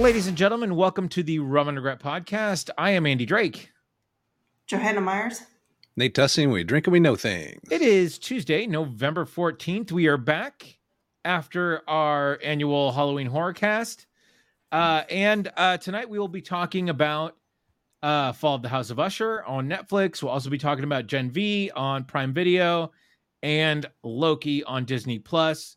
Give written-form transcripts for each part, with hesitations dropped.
Ladies and gentlemen, welcome to the Rum and Regret podcast. I am Andy Drake. Johanna Myers. Nate Tussing, we drink and we know things. It is Tuesday, November 14th. We are back after our annual Halloween horror cast. And tonight we will be talking about Fall of the House of Usher on Netflix. We'll also be talking about Gen V on Prime Video and Loki on Disney Plus.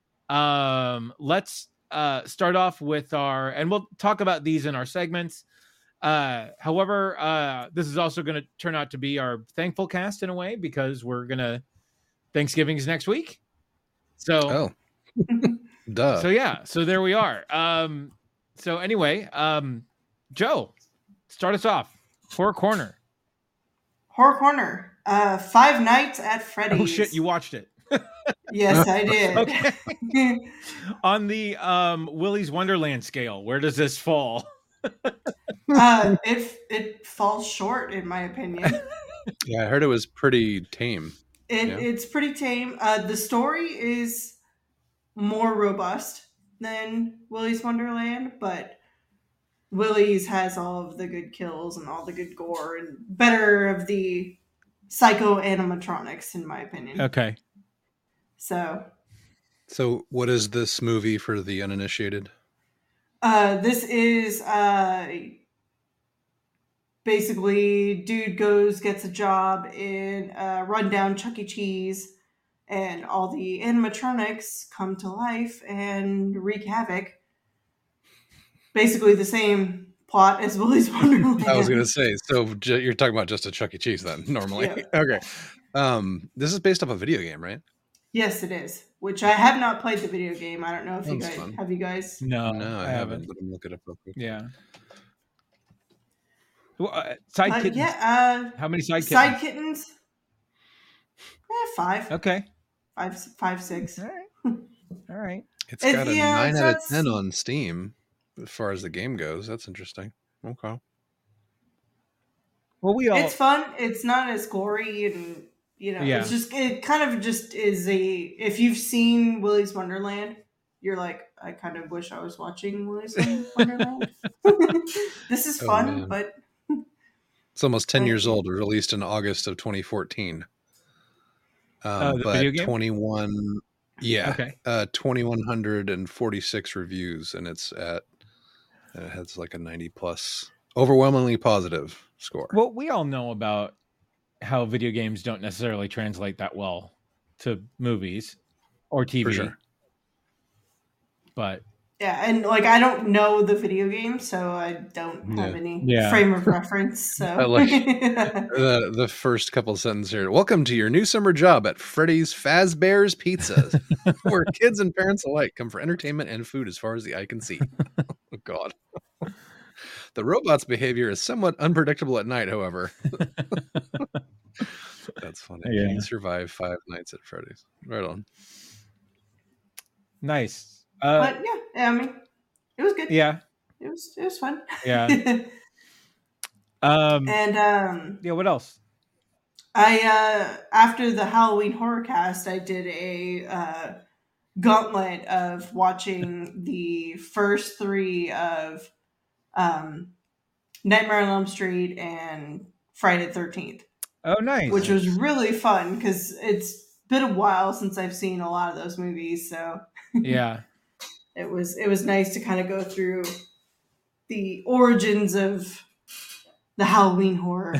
Let's start off with and we'll talk about these in our segments. However, this is also going to turn out to be our thankful cast in a way, because Thanksgiving's next week. So, duh. So yeah, so there we are. So anyway, Joe, start us off. Horror Corner. Horror Corner. Five Nights at Freddy's. Oh shit, you watched it. Yes, I did. Okay. On the Willy's Wonderland scale, where does this fall? It falls short, in my opinion. Yeah, I heard it was pretty tame. It's pretty tame. The story is more robust than Willy's Wonderland, but Willy's has all of the good kills and all the good gore and better of the psycho animatronics, in my opinion. Okay. So what is this movie for the uninitiated? This is basically dude gets a job in a rundown Chuck E. Cheese, and all the animatronics come to life and wreak havoc. Basically the same plot as Willy's Wonderland. I was going to say, so you're talking about just a Chuck E. Cheese then, normally. Yeah. Okay. This is based off a video game, right? Yes, it is. Which I have not played the video game. I don't know if Sounds fun. have you guys? No, I haven't. Let me look it up real quick. Yeah. Well, side kittens. Yeah. How many side kittens? Side kittens? 5. Okay. 5, 6. All right. All right. It's got a 9 out of 10 on Steam as far as the game goes. That's interesting. Okay. Well, it's fun. It's not as gory, and yeah. it kind of just is if you've seen Willy's Wonderland, you're like, I kind of wish I was watching Willy's Wonderland. This is fun, man. but it's almost 10 years old, released in August of 2014. The but video game? 21, yeah, Okay. 2,146 reviews, and it has like a 90 plus, overwhelmingly positive score. Well, we all know about how video games don't necessarily translate that well to movies or TV. For sure. But yeah, and I don't know the video game, so I don't have any frame of reference. So I like the first couple of sentences here. Welcome to your new summer job at Freddy's Fazbear's Pizza, where kids and parents alike come for entertainment and food as far as the eye can see. Oh, God. The robot's behavior is somewhat unpredictable at night, however. That's funny. Yeah. He survived 5 nights at Freddy's. Right on. nice. but yeah, I mean, it was good. Yeah. It was fun. Yeah. And yeah. What else? I after the Halloween horror cast, I did a gauntlet of watching the first 3 of Nightmare on Elm Street and Friday the 13th. Oh, nice. Which was really fun because it's been a while since I've seen a lot of those movies, so yeah. it was nice to kind of go through the origins of the Halloween horror.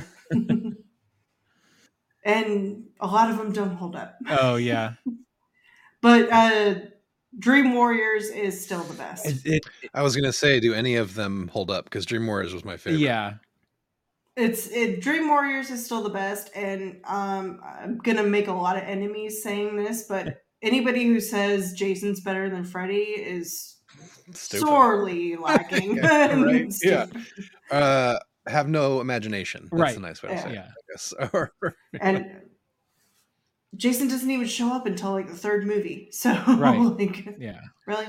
And a lot of them don't hold up. Oh, yeah. But Dream Warriors is still the best. I was going to say, do any of them hold up? Because Dream Warriors was my favorite. Yeah. Dream Warriors is still the best, and I'm going to make a lot of enemies saying this, but anybody who says Jason's better than Freddy is Stupid. Sorely lacking. Right? Yeah. Have no imagination. That's right. a nice way to say it, Yeah. I guess. And Jason doesn't even show up until the 3rd movie. So right. Yeah. Really?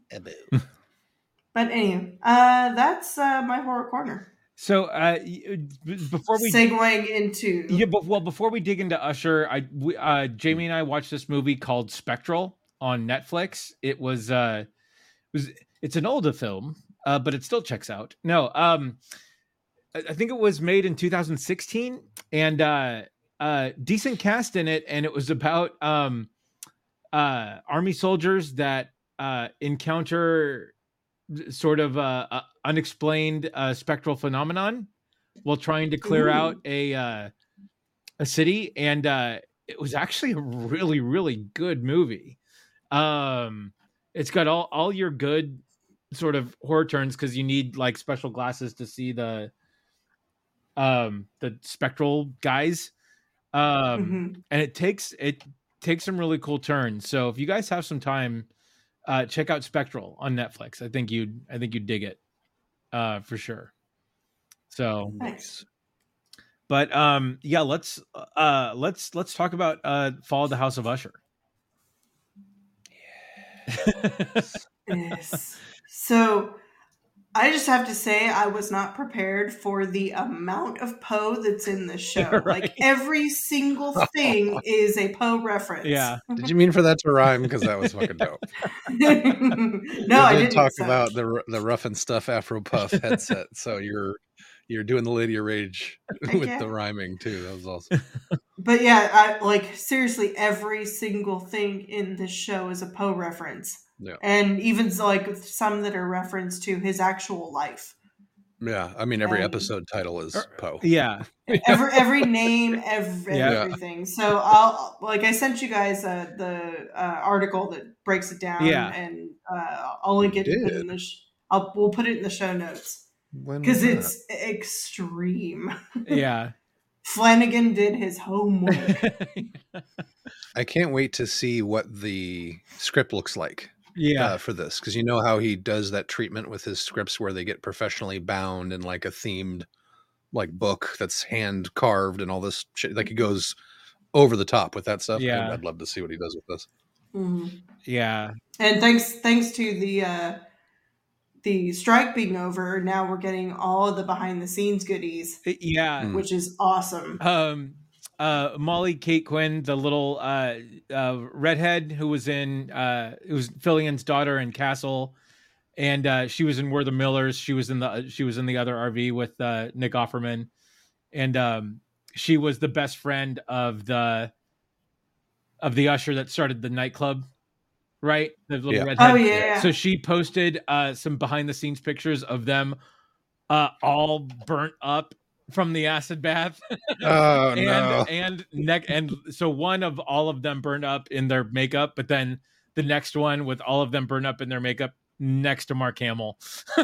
But anyway, that's my horror corner. So before we segueing into before we dig into Usher, Jamie and I watched this movie called Spectral on Netflix. It's an older film. but it still checks out. No, I think it was made in 2016, and decent cast in it, and it was about army soldiers that encounter sort of unexplained spectral phenomenon while trying to clear out a city, and it was actually a really, really good movie. It's got all your good sort of horror turns because you need like special glasses to see the spectral guys, and it takes some really cool turns. So if you guys have some time, check out Spectral on Netflix. I think you'd dig it for sure. So Nice. but yeah, let's talk about Fall of the House of Usher. Yes. So I just have to say I was not prepared for the amount of Poe that's in this show. Right. Like every single thing is a Poe reference. Yeah. Did you mean for that to rhyme? Because that was fucking dope. No, I didn't talk so. about the rough and stuff Afro Puff headset. So you're doing the Lady of Rage with the rhyming too. That was awesome. But yeah, I like seriously every single thing in this show is a Poe reference. Yeah. And even like some that are referenced to his actual life. Yeah, I mean every episode title is Poe. Yeah. every name, everything. So I sent you guys the article that breaks it down. Yeah. And I'll link it. Put in we'll put it in the show notes because it's extreme. Yeah. Flanagan did his homework. I can't wait to see what the script looks like. Yeah, for this, because you know how he does that treatment with his scripts where they get professionally bound in like a themed like book that's hand carved and all this shit. Like he goes over the top with that stuff. Yeah, I'd love to see what he does with this. Mm-hmm. Yeah, and thanks to the strike being over, now we're getting all of the behind the scenes goodies. Yeah, which is awesome. Molly Kate Quinn, the little redhead who was Fillion's daughter in Castle, and she was in We're the Millers. She was in the other RV with Nick Offerman, and she was the best friend of the usher that started the nightclub, right? The little redhead. Oh yeah. So she posted some behind the scenes pictures of them all burnt up from the acid bath. Oh, and so one of all of them burned up in their makeup, but then the next one with all of them burned up in their makeup next to Mark Hamill.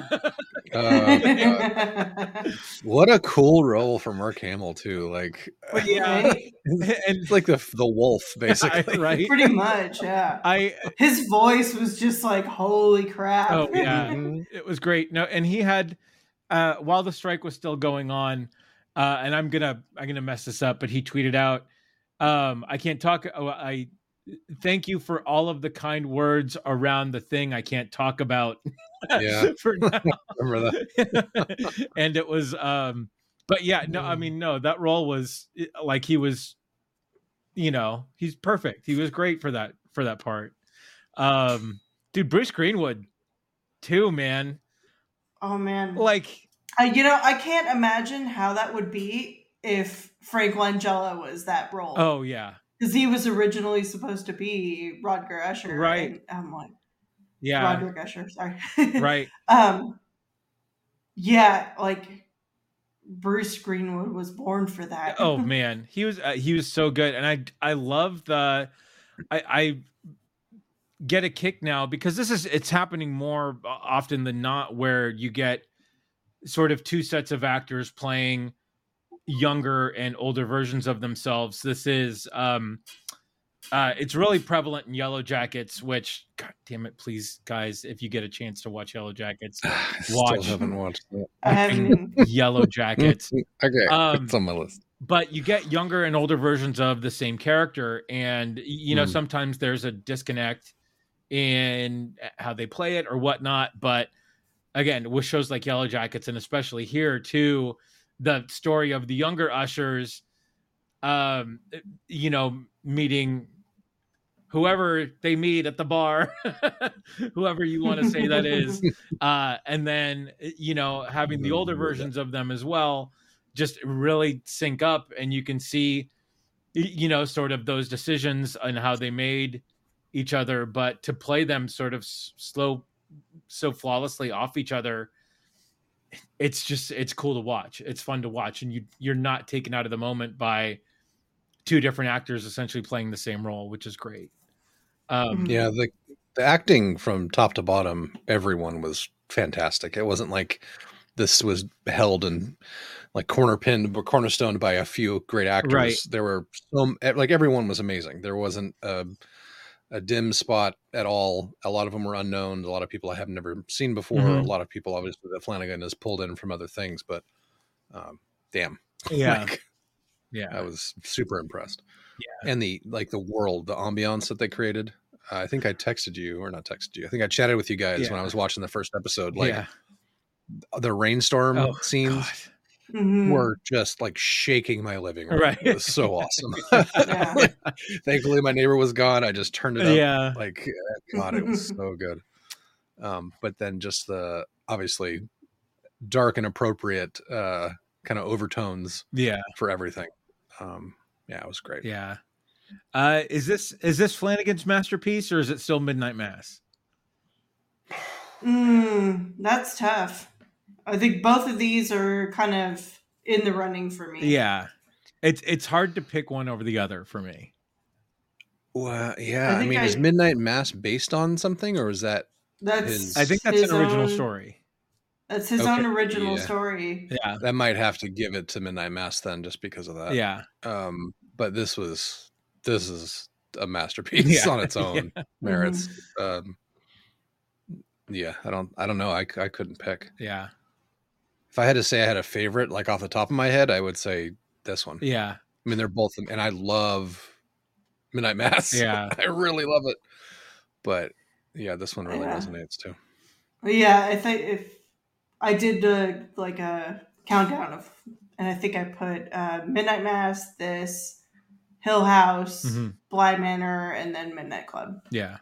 What a cool role for Mark Hamill too. Like, yeah, and it's like the wolf basically, right? Pretty much, yeah. His voice was just like, holy crap. Oh yeah, it was great. No, and he had while the strike was still going on, and I'm gonna mess this up, but he tweeted out, I can't talk. I thank you for all of the kind words around the thing I can't talk about. Yeah, for now. Remember that. And it was, but yeah, no, I mean, no, that role was like he was, he's perfect. He was great for that part. Dude, Bruce Greenwood, too, man. Oh man, like I can't imagine how that would be if Frank Langella was that role. Oh yeah, because he was originally supposed to be Rodger Usher, right? And I'm like, yeah, Roderick Usher, sorry, right? Yeah, like Bruce Greenwood was born for that. Oh man, he was so good, and I love I get a kick now because it's happening more often than not where you get sort of two sets of actors playing younger and older versions of themselves. This is it's really prevalent in Yellow Jackets, which, God damn it, please guys, if you get a chance to watch Yellow Jackets, Still haven't watched that. Yellow Jackets. Okay, it's on my list. But you get younger and older versions of the same character, and sometimes there's a disconnect in how they play it or whatnot. But again, with shows like Yellow Jackets, and especially here too, the story of the younger ushers, meeting whoever they meet at the bar, whoever you want to say that is, and then having the older versions of them as well, just really sync up, and you can see sort of those decisions and how they made each other, but to play them sort of so flawlessly off each other, it's cool to watch. It's fun to watch, and you're not taken out of the moment by two different actors essentially playing the same role, which is great. Yeah, the acting from top to bottom, everyone was fantastic. It wasn't like this was held and like cornerstoned by a few great actors. Right. There were everyone was amazing. There wasn't a dim spot at all. A lot of them were unknown. A lot of people I have never seen before. Mhm. A lot of people obviously that Flanagan has pulled in from other things, but damn. Yeah. I was super impressed. Yeah. And the world, the ambiance that they created. I think I texted you or not texted you. I think I chatted with you guys when I was watching the first episode. The rainstorm scenes were just like shaking my living room. Right. It was so awesome. Thankfully my neighbor was gone. I just turned it up. Yeah. Like, God, it was so good. But then just the obviously dark and appropriate kind of overtones for everything. It was great. Yeah. Is this Flanagan's masterpiece, or is it still Midnight Mass? That's tough. I think both of these are kind of in the running for me. Yeah. It's hard to pick one over the other for me. Well, yeah. I mean, is Midnight Mass based on something, or is that I think that's an original story. That's his own original story. Yeah. That might have to give it to Midnight Mass then, just because of that. Yeah. But this is a masterpiece on its own merits. I don't know. I couldn't pick. Yeah. If I had to say I had a favorite, like off the top of my head, I would say this one. Yeah. I mean, they're both, and I love Midnight Mass. Yeah. I really love it. But yeah, this one really resonates too. Yeah, I think if I did a countdown of, and I think I put Midnight Mass, this, Hill House, Bly Manor, and then Midnight Club. Yeah.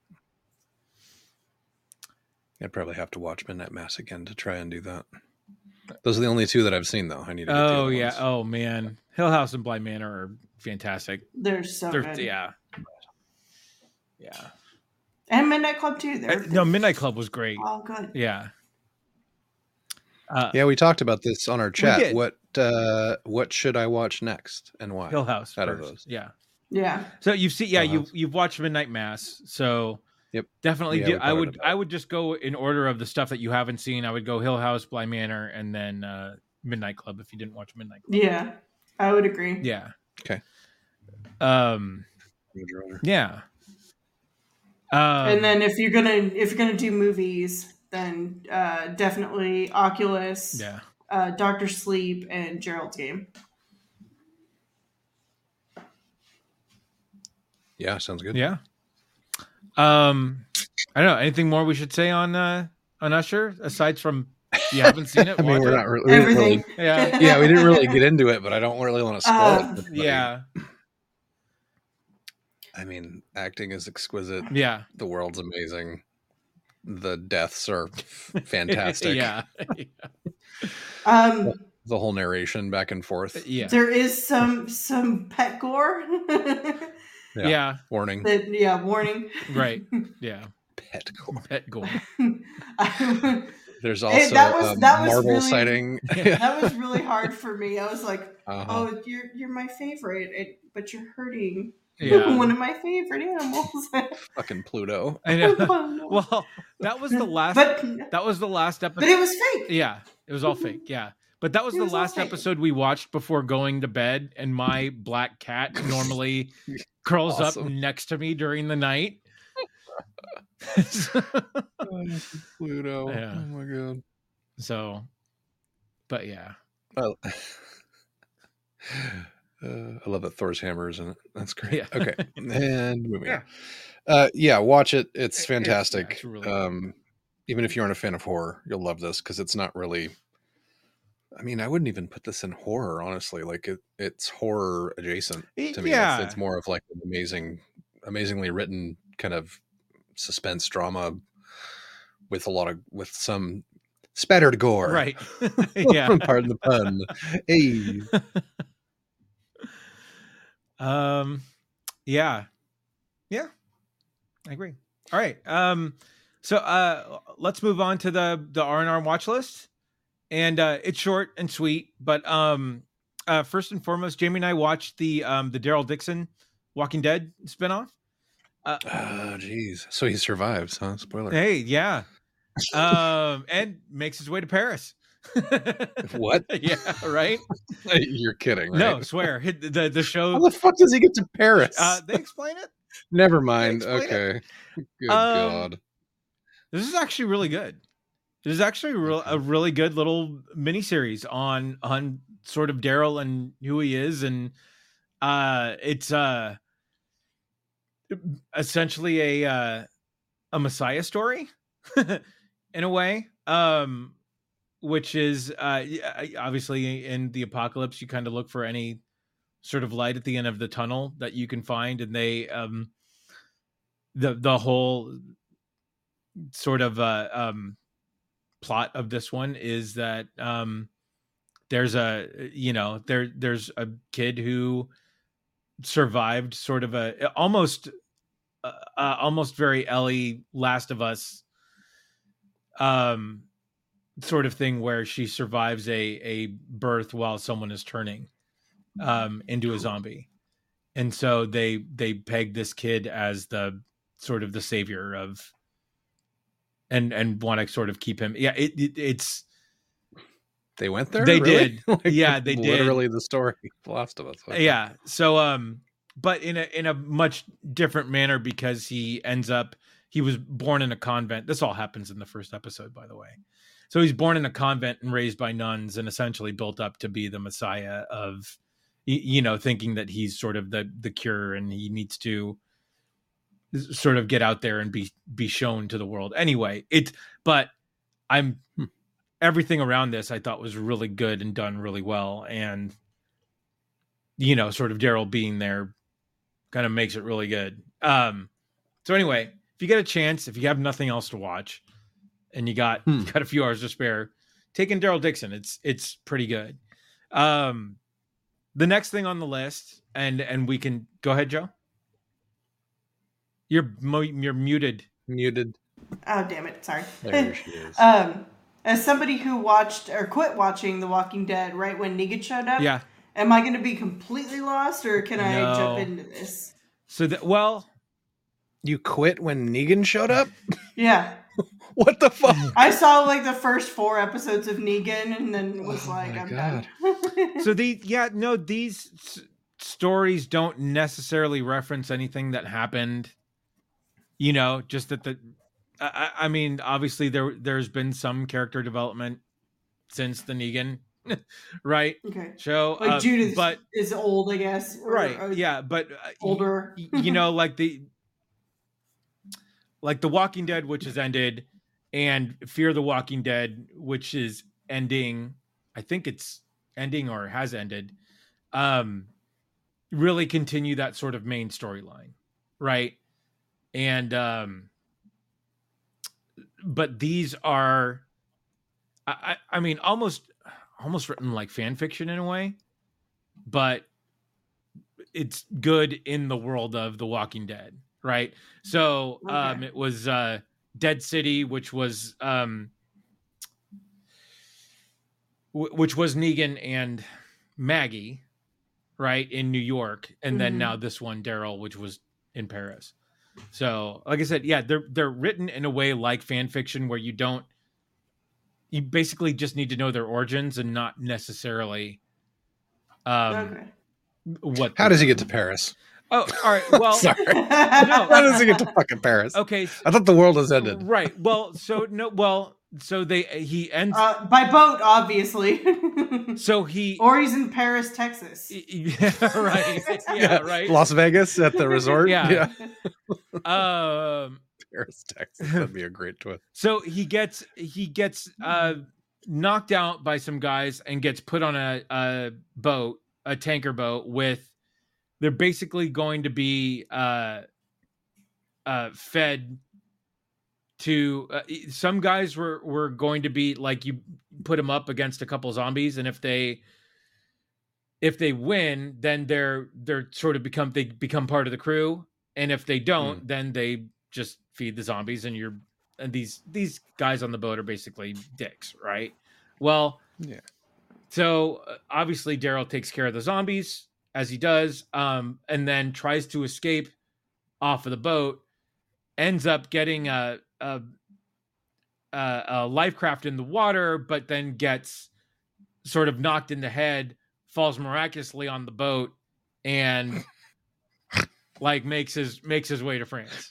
I'd probably have to watch Midnight Mass again to try and do that. Those are the only two that I've seen, though. I need to get Oh, yeah. Ones. Oh, man. Hill House and Bly Manor are fantastic. They're so good. Yeah. Yeah. And Midnight Club, too. No, Midnight Club was great. Oh, good. Yeah. We talked about this on our chat. What should I watch next and why? Hill House out first. of those. Yeah. So you've seen, you've watched Midnight Mass. So definitely do. I would just go in order of the stuff that you haven't seen. I would go Hill House, Bly Manor, and then Midnight Club if you didn't watch Midnight Club. Yeah, I would agree. Yeah. Okay. Yeah. And then if you're gonna do movies, then definitely Oculus, Dr. Sleep, and Gerald's Game. Yeah, sounds good. Yeah. I don't know. Anything more we should say on Usher aside from you haven't seen it? I mean, we're not really everything. we didn't really get into it, but I don't really want to spoil it. Yeah. I mean, acting is exquisite. Yeah. The world's amazing. The deaths are fantastic. Yeah. The whole narration back and forth. Yeah. There is some pet gore. Yeah. Warning. Warning. Right. Yeah. Pet gore. Pet gore. There's also that was Marvel really, sighting. That was really hard for me. I was like, oh, you're my favorite, but you're hurting one of my favorite animals. Fucking Pluto. I know. Well, that was the last episode. But it was fake. Yeah. It was all fake. Yeah. But that was the last episode we watched before going to bed, and my black cat normally curls up next to me during the night. Pluto. Yeah. Oh my god. So, but yeah. Well, I love that Thor's hammer is in it. That's great. Yeah. Okay. And moving on. Watch it. It's fantastic. It's really even if you aren't a fan of horror, you'll love this because it's not really. I mean, I wouldn't even put this in horror, honestly. Like it's horror adjacent to me. Yeah. It's more of like an amazing amazingly written kind of suspense drama with some spattered gore. Right. Yeah. Pardon the pun. Hey. Yeah. Yeah. I agree. All right. So let's move on to the R&R watch list. And it's short and sweet, but first and foremost, Jamie and I watched the Daryl Dixon Walking Dead spinoff. Oh, geez. So he survives, huh? Spoiler. Hey, yeah. And makes his way to Paris. What? Yeah, right? You're kidding, right? No, swear. The show. How the fuck does he get to Paris? They explain it. Never mind. They explain Okay. Good God. This is actually really good. This is actually a really good little miniseries on sort of Daryl and who he is, and it's essentially a Messiah story in a way, which is obviously in the apocalypse you kind of look for any sort of light at the end of the tunnel that you can find, and they the whole sort of plot of this one is that there's there's a kid who survived sort of a almost very Ellie Last of Us sort of thing, where she survives a birth while someone is turning into a zombie, and so they peg this kid as the sort of the savior of and want to sort of keep him. Yeah, it's they went there. They really? did. Like, Yeah, they did. Literally the story of Last of Us. Okay. Yeah. So but in a much different manner, because he was born in a convent. This all happens in the first episode, by the way. So he's born in a convent and raised by nuns, and essentially built up to be the Messiah of, thinking that he's sort of the cure, and he needs to sort of get out there and be shown to the world. Anyway, everything around this I thought was really good and done really well, and sort of Daryl being there kind of makes it really good. So anyway, if you get a chance, if you have nothing else to watch and you got a few hours to spare, take in Daryl Dixon. It's pretty good. The next thing on the list, and we can go ahead, Joe. You're muted. Muted. Oh, damn it. Sorry. There she is. As somebody who watched or quit watching The Walking Dead right when Negan showed up, yeah, am I going to be completely lost, or can I jump into this? So you quit when Negan showed up? Yeah. What the fuck? I saw like the first 4 episodes of Negan and then was like, I'm done. So these stories don't necessarily reference anything that happened. Just that I mean, obviously there's been some character development since the Negan, right? Okay. Show, like Judith is old, I guess. Right. Yeah, but older. like the Walking Dead, which has ended, and Fear the Walking Dead, which is ending. I think it's ending or has ended. Really continue that sort of main storyline, right? And but these are, I mean, almost written like fan fiction in a way, but it's good in the world of The Walking Dead, right? So it was Dead City, which was Negan and Maggie, right, in New York, and then now this one, Daryl, which was in Paris. So, like I said, yeah, they're written in a way like fan fiction, where you basically just need to know their origins and not necessarily How does he get to Paris? Oh, all right. Well, sorry. No. How does he get to fucking Paris? Okay. I thought the world has ended. Right. Well, so he ends by boat, obviously. So or he's in Paris, Texas. Yeah, right. Yeah, right. Las Vegas at the resort. Yeah. Paris, Texas. That'd be a great twist. So he gets knocked out by some guys and gets put on a boat, a tanker boat they're basically going to be fed to some guys were going to be like, you put them up against a couple zombies, and if they win, then they're sort of become part of the crew, and if they don't, then they just feed the zombies, and these guys on the boat are basically dicks, right? Well, yeah. So obviously Daryl takes care of the zombies, as he does, and then tries to escape off of the boat, ends up getting a life craft in the water, but then gets sort of knocked in the head, falls miraculously on the boat, and like makes his way to France.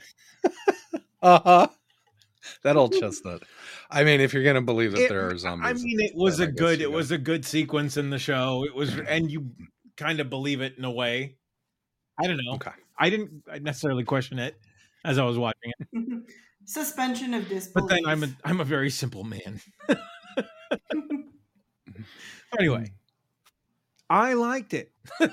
That old chestnut. I mean, if you're gonna believe that there are zombies, I mean, it was a good sequence in the show. It was, and you kind of believe it in a way. I don't know. Okay. I didn't necessarily question it as I was watching it. Suspension of disbelief. But then I'm a very simple man. Anyway, I liked it.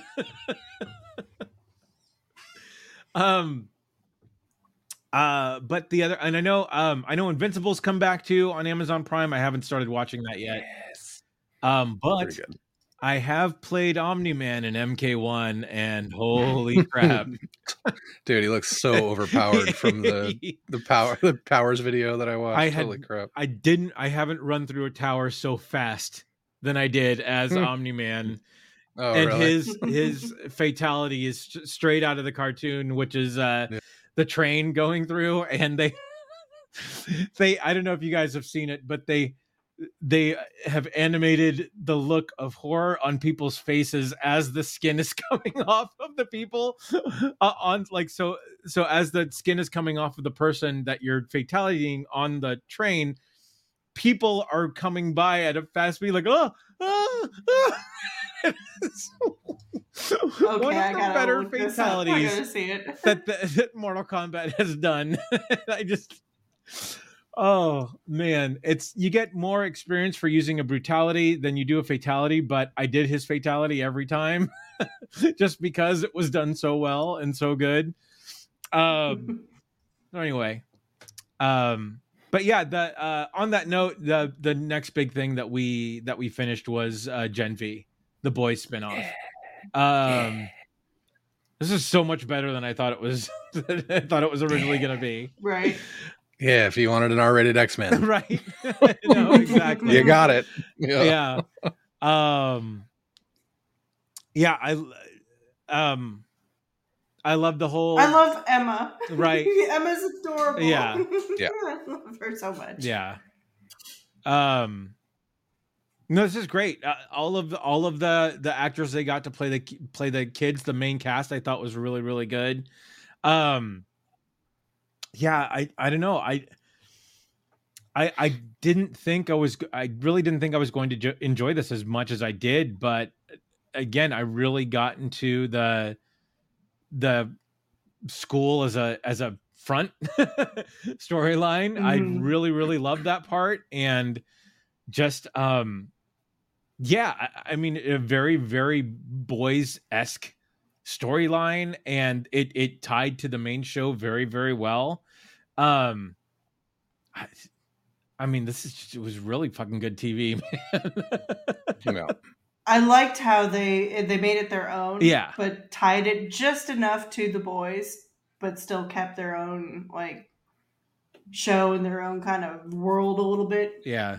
But the other, and I know Invincible's come back too on Amazon Prime. I haven't started watching that yet. Yes. But I have played Omni-Man in MK1, and holy crap. Dude, he looks so overpowered from the powers video that I watched. Holy crap. I haven't run through a tower so fast than I did as Omni-Man. Oh, and really? his fatality is straight out of the cartoon, which is the train going through, and they I don't know if you guys have seen it, but they have animated the look of horror on people's faces as the skin is coming off of the people on like so as the skin is coming off of the person that you're fatalitying on the train, people are coming by at a fast speed like Okay, one of the better fatalities see it. that Mortal Kombat has done. Oh man, you get more experience for using a brutality than you do a fatality, but I did his fatality every time just because it was done so well and so good. Anyway, but yeah, on that note, the next big thing that we finished was Gen V, the Boys spinoff. This is so much better than I thought it was. I thought it was originally going to be. Right. Yeah, if you wanted an R-rated X-Men. Right. No, exactly. You got it. Yeah. Yeah, I love the whole. I love Emma. Right. Emma's adorable. Yeah. Yeah. I love her so much. Yeah. No, this is great. All of the actors they got to play the kids, the main cast, I thought was really, really good. Yeah, I don't know. I didn't think I really didn't think I was going to enjoy this as much as I did, but again, I really got into the school as a front storyline. I really, really loved that part, and just yeah, I mean, a very, very boys-esque storyline, and it tied to the main show very, very well. I mean, it was really fucking good TV, man. Yeah. I liked how they made it their own, yeah, but tied it just enough to the boys, but still kept their own like show and their own kind of world a little bit. Yeah.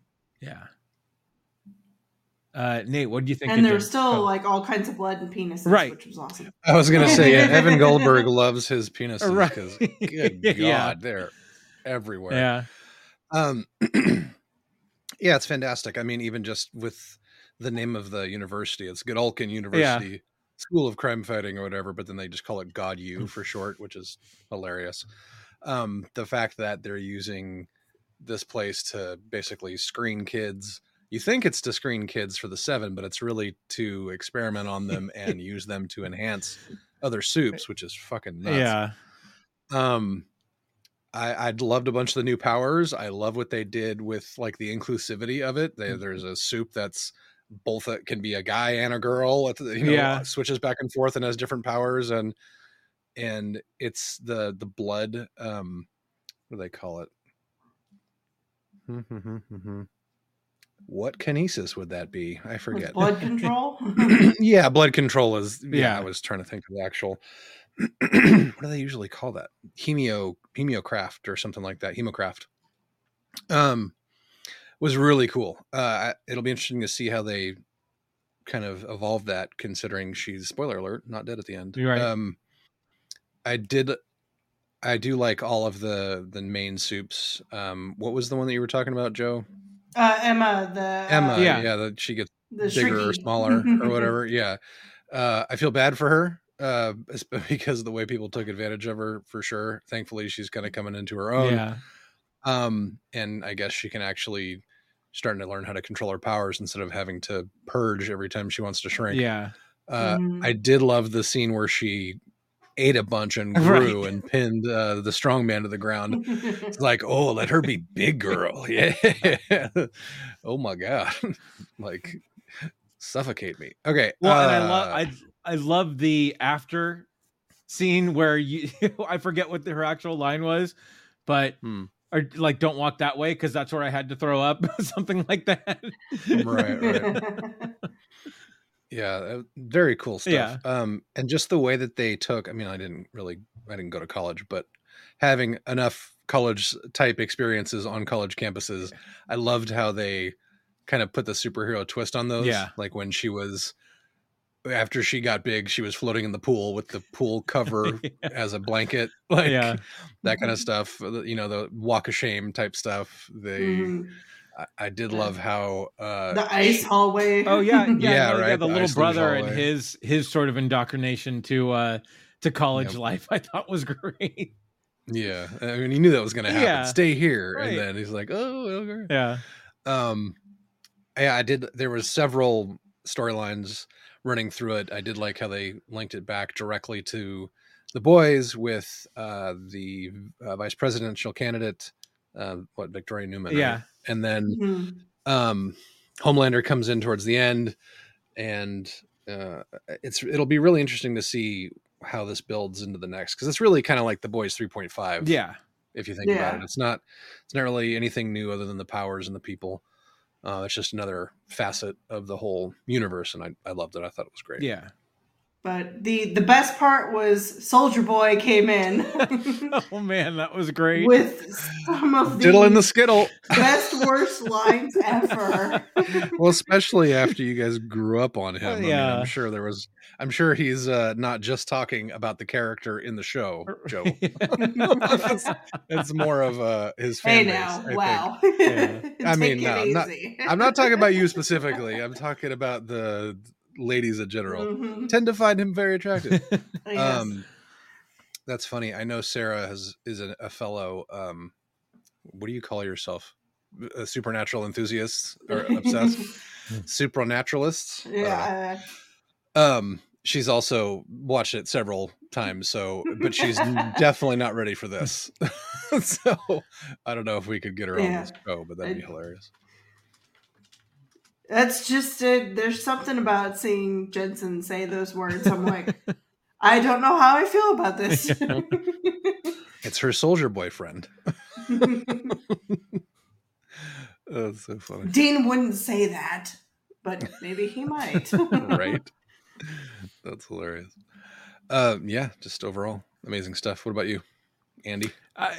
Nate, what do you think? And there was still like all kinds of blood and penises, right? Which was awesome. I was gonna say, yeah, Evan Goldberg loves his penises right? Because good God, yeah. They're everywhere. Yeah. Yeah, it's fantastic. I mean, even just with the name of the university, it's Godolkin University School of Crime Fighting or whatever, but then they just call it God U for short, which is hilarious. The fact that they're using this place to basically screen kids. You think it's to screen kids for the 7, but it's really to experiment on them and use them to enhance other soups, which is fucking nuts. Yeah. I loved a bunch of the new powers. I love what they did with like the inclusivity of it. There's a soup that's can be a guy and a girl. Switches back and forth and has different powers. And and it's the blood. What do they call it? What kinesis would that be? I forget. Blood control. Yeah, blood control is. Yeah, Yeah. I was trying to think of the actual. What do they usually call that? Hemiocraft or something like that. Hemocraft. Was really cool. It'll be interesting to see how they kind of evolve that, considering she's, spoiler alert, not dead at the end. You're right. I do like all of the main soups. What was the one that you were talking about, Joe? Emma. Yeah. That she gets the bigger or shrinky. smaller or whatever. Yeah. I feel bad for her because of the way people took advantage of her, for sure. Thankfully, she's kind of coming into her own. Yeah. And I guess she can actually starting to learn how to control her powers instead of having to purge every time she wants to shrink. Yeah. I did love the scene where she ate a bunch and grew and pinned the strong man to the ground. It's like, oh, let her be big girl. Yeah. Oh my God. Like, suffocate me. Okay. Well, and I love the after scene where you I forget what her actual line was, but or like, don't walk that way because that's where I had to throw up. Something like that. Right. Yeah, very cool stuff. Yeah. And just the way that they took, I mean, I didn't go to college, but having enough college type experiences on college campuses, I loved how they kind of put the superhero twist on those. Yeah. Like when after she got big, she was floating in the pool with the pool cover as a blanket, like that kind of stuff, the walk of shame type stuff. I did love how the ice hallway. Oh yeah, right. The little brother and his sort of indoctrination to college life, I thought was great. Yeah, I mean, he knew that was going to happen. Yeah. Stay here, Right. and then he's like, "Oh, okay." Yeah. Yeah, I did. There was several storylines running through it. I did like how they linked it back directly to The Boys with the vice presidential candidate, Victoria Newman. Yeah. Right? And then Homelander comes in towards the end, and it'll be really interesting to see how this builds into the next, because it's really kind of like The Boys 3.5. Yeah. If you think about it, it's not really anything new other than the powers and the people. It's just another facet of the whole universe, and I loved it. I thought it was great. Yeah. But the best part was Soldier Boy came in. Oh man, that was great. With some of the diddling the skittle, best worst lines ever. Well, especially after you guys grew up on him. Yeah. I mean, I'm sure he's not just talking about the character in the show, Joe. It's more of his fan base. Now, wow. I mean, I'm not talking about you specifically. I'm talking about the ladies in general. Tend to find him very attractive. Yes. That's funny. I know Sarah is a fellow. What do you call yourself? A supernatural enthusiast or obsessed? Supranaturalists? Yeah. She's also watched it several times. But she's definitely not ready for this. So I don't know if we could get her on this show, but that'd be hilarious. That's just it. There's something about seeing Jensen say those words. I'm like, I don't know how I feel about this. It's her soldier boyfriend. That's so funny. Dean wouldn't say that, but maybe he might. Right. That's hilarious. Yeah, just overall amazing stuff. What about you, Andy?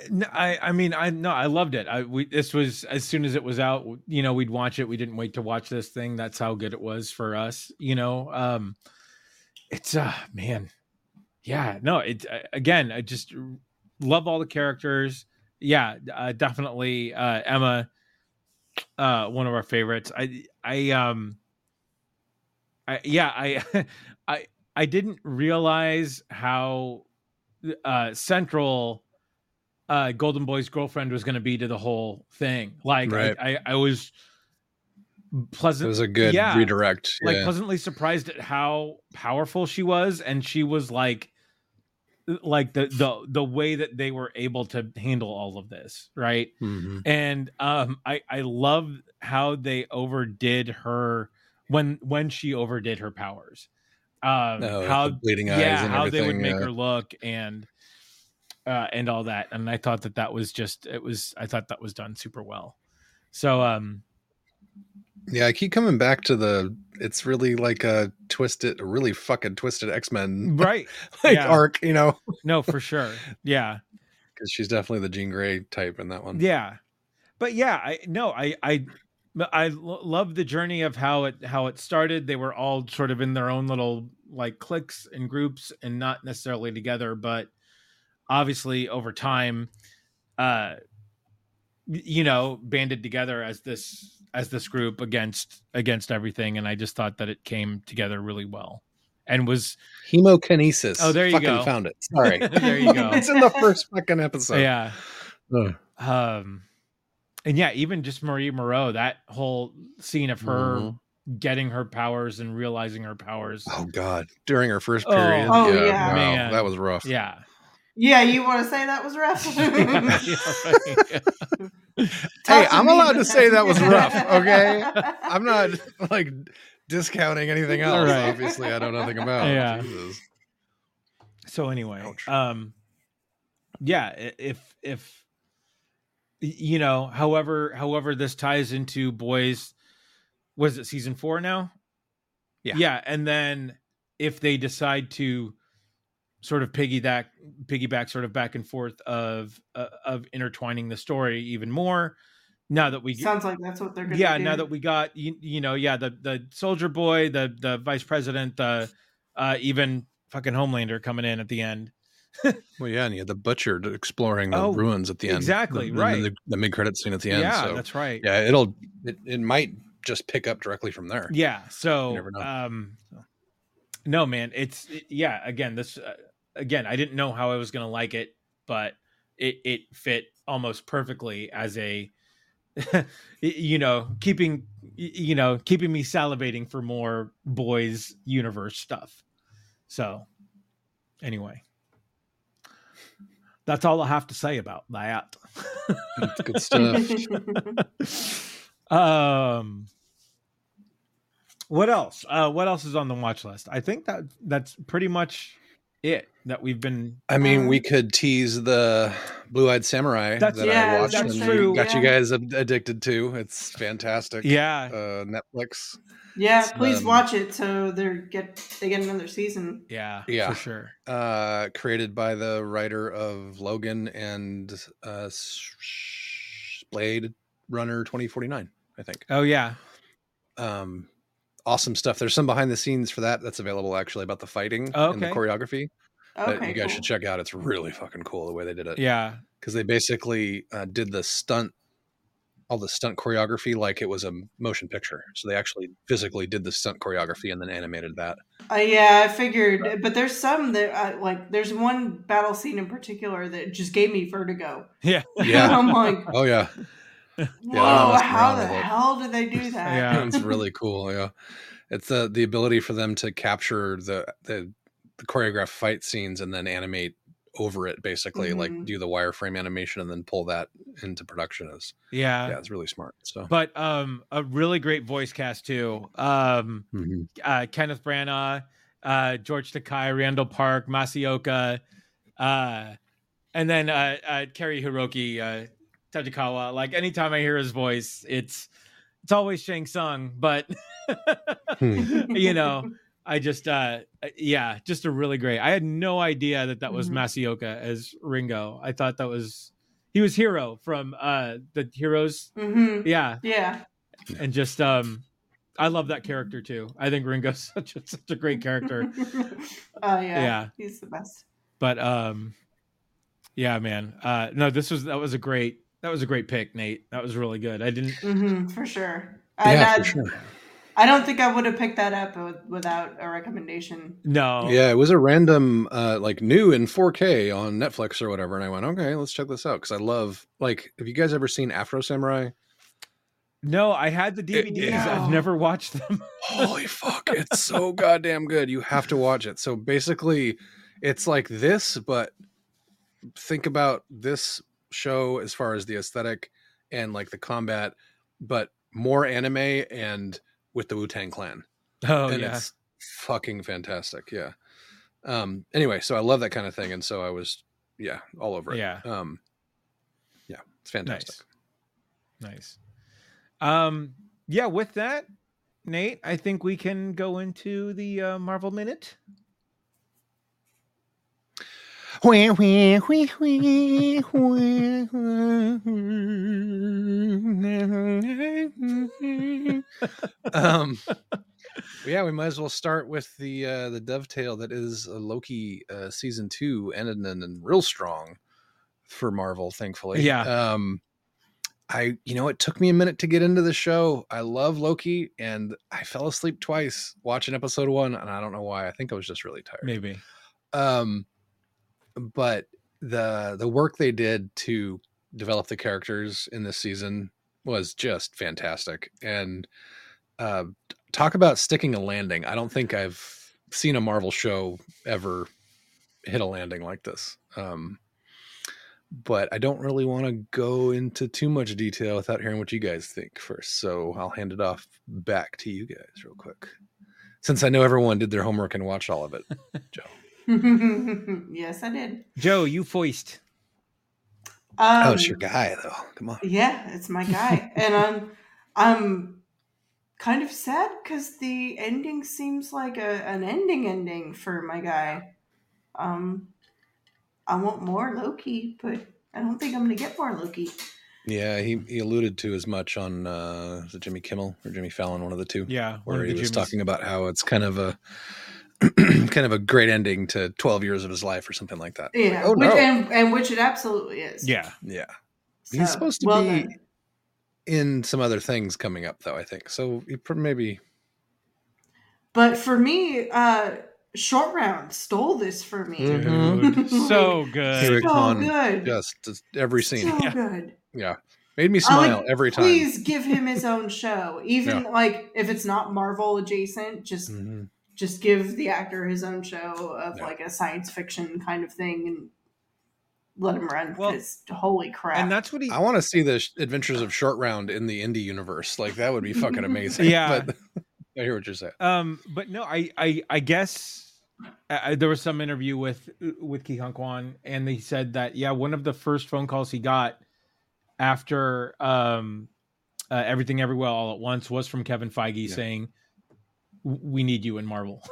I loved it. This was, as soon as it was out, we'd watch it. We didn't wait to watch this thing. That's how good it was for us. It's man. Yeah, no, again, I just love all the characters. Yeah, definitely Emma, one of our favorites. I didn't realize how central Golden Boy's girlfriend was going to be to the whole thing. Like, right. I was pleasant. It was a good redirect. Like, pleasantly surprised at how powerful she was, and she was like the way that they were able to handle all of this, right? Mm-hmm. And I love how they overdid her when she overdid her powers. how the bleeding eyes and how they would everything, make yeah. her look and all that. And I thought that was just I thought that was done super well. So Yeah, I keep coming back to it's really like a really fucking twisted X-Men right. like Yeah. arc, you know? No, for sure. Yeah. Because she's definitely the Jean Grey type in that one. Yeah. But yeah, I love the journey of how it started. They were all sort of in their own little like cliques and groups and not necessarily together, but obviously over time, banded together as this group against everything. And I just thought that it came together really well and was Hemokinesis. Oh, there you fucking go. Found it. Sorry. There you go. It's in the first fucking episode. Yeah. Ugh. And yeah, even just Marie Moreau, that whole scene of her getting her powers and realizing her powers. Oh God. During her first period. Oh, yeah. Wow, Man. that was rough. Yeah. Yeah, you want to say that was rough? Hey, I'm allowed to say that was rough, okay? I'm not like discounting anything else. Right. Obviously, I know nothing about. Yeah. Jesus. So anyway, Ouch. yeah, if however this ties into Boys, was it season 4 now? Yeah, and then if they decide to sort of piggyback sort of back and forth of intertwining the story even more, now that we sounds like that's what they're going to do. now that we got the Soldier Boy, the Vice President, the even fucking Homelander coming in at the end. Well, yeah, and you had the Butcher exploring the ruins at the end. Exactly, right. The mid-credit scene at the end. Yeah, so, that's right. Yeah, it might just pick up directly from there. Yeah, so You never know. no, man, again, this again, I didn't know how I was going to like it, but it fit almost perfectly as a keeping me salivating for more Boys universe stuff. So anyway, that's all I have to say about that. That's good stuff. What else? What else is on the watch list? I think that's pretty much it that we've been. I mean, we could tease the Blue-Eyed Samurai that I watched that's and true. got you guys addicted to. It's fantastic. Yeah. Netflix. Yeah, please watch it so they get another season. Yeah, for sure. Created by the writer of Logan and Blade Runner 2049, I think. Oh yeah. Awesome stuff. There's some behind the scenes for that. That's available actually about the fighting and the choreography that you guys should check out. It's really fucking cool the way they did it. Yeah. Because they basically did all the stunt choreography like it was a motion picture. So they actually physically did the stunt choreography and then animated that. Yeah, I figured. But there's some that like. There's one battle scene in particular that just gave me vertigo. Yeah. Yeah. I'm like, oh yeah. Whoa! How the hell did they do that? Yeah, it's really cool. Yeah, it's the ability for them to capture the choreographed fight scenes and then animate over it, basically, like do the wireframe animation and then pull that into production. Yeah, it's really smart. So, but a really great voice cast too. Kenneth Branagh, George Takei, Randall Park, Masaoka, and then Kari Hiroki. Tajikawa. Like anytime I hear his voice, it's always Shang Tsung, but I just just a really great. I had no idea that was Masaoka as Ringo. I thought he was Hero from the Heroes. Mm-hmm. Yeah. And just I love that character too. I think Ringo's such a great character. Yeah. He's the best. But yeah, man. No, that was a great pick, Nate. That was really good. I didn't for sure. For sure. I don't think I would have picked that up without a recommendation. No. Yeah, it was a random like new in 4K on Netflix or whatever, and I went, okay, let's check this out because I love like. Have you guys ever seen Afro Samurai? No, I had the DVDs. I've never watched them. Holy fuck, it's so goddamn good. You have to watch it. So basically, it's like this, but think about this show as far as the aesthetic and like the combat, but more anime and with the Wu-Tang Clan. Oh, and yeah. it's fucking fantastic. Yeah. Anyway, so I love that kind of thing, and so I was all over it. Yeah. It's fantastic. Nice. Yeah, with that, Nate, I think we can go into the Marvel Minute. Yeah, we might as well start with the dovetail that is Loki season 2 ended real strong for Marvel, thankfully. Yeah. It took me a minute to get into the show. I love Loki, and I fell asleep twice watching episode 1, and I don't know why. I think I was just really tired. Maybe. But the work they did to develop the characters in this season was just fantastic. And talk about sticking a landing. I don't think I've seen a Marvel show ever hit a landing like this. But I don't really want to go into too much detail without hearing what you guys think first. So I'll hand it off back to you guys real quick, since I know everyone did their homework and watched all of it. Joe. Yes, I did. Joe, you foist. It's your guy, though. Come on. Yeah, it's my guy, and I'm kind of sad because the ending seems like an ending for my guy. I want more Loki, but I don't think I'm going to get more Loki. Yeah, he alluded to as much on was it Jimmy Kimmel or Jimmy Fallon, one of the two. Yeah, where he was talking about how it's kind of a great ending to 12 years of his life or something like that. Yeah, like, no. and which it absolutely is. Yeah. So, he's supposed to be in some other things coming up, though, I think. So maybe. But for me, Short Round stole this for me. Dude, so good. So good. Just every scene. So good. Yeah. Made me smile every time. Please give him his own show. Even like if it's not Marvel adjacent, just give the actor his own show of like a science fiction kind of thing and let him run. Because holy crap. And that's what I want to see the adventures of Short Round in the indie universe. Like that would be fucking amazing. Yeah. But I hear what you're saying. But no, I guess there was some interview with Ki Hung Kwan, and they said that one of the first phone calls he got after Everything Everywhere All at Once was from Kevin Feige saying, "We need you in Marvel,"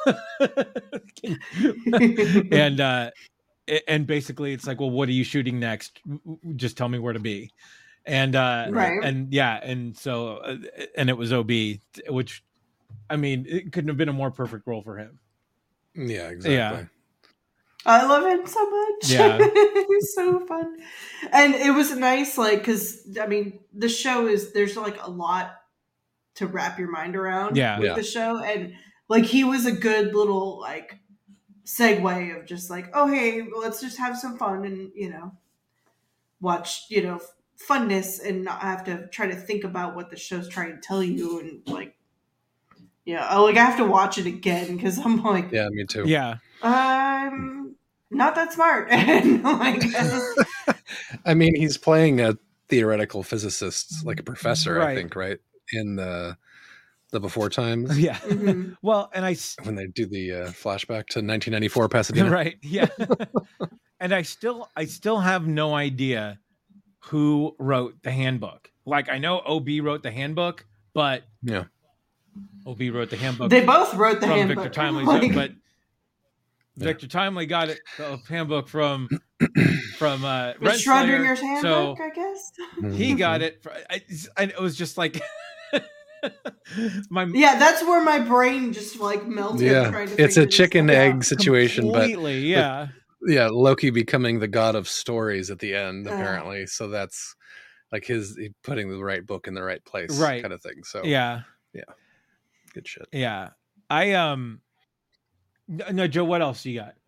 and basically it's like, well, what are you shooting next? Just tell me where to be, and and so and it was OB, which. I mean, it couldn't have been a more perfect role for him. Yeah, exactly. Yeah. I love him so much. Yeah. He's so fun. And it was nice, like, because, I mean, the show there's, like, a lot to wrap your mind around with the show. And, like, he was a good little, like, segue of just, like, oh, hey, let's just have some fun and, watch, funness and not have to try to think about what the show's trying to tell you and, like, I have to watch it again because I'm like, yeah, me too. Yeah, I'm not that smart. And like, I mean, he's playing a theoretical physicist, like a professor, I think, right? In the Before Times. Yeah. Mm-hmm. Well, and when they do the flashback to 1994 Pasadena, right? Yeah. And I still have no idea who wrote the handbook. Like, I know OB wrote the handbook, but OB wrote the handbook. They both wrote the handbook. Victor Timely, but Victor Timely got it the handbook from Schrodinger's handbook, so I guess. He got it. And it was just like that's where my brain just like melted. Yeah, it's a chicken egg situation, completely, but Loki becoming the god of stories at the end, apparently. So that's like he putting the right book in the right place, right, kind of thing. So yeah. Good shit. Yeah. No, Joe, what else you got?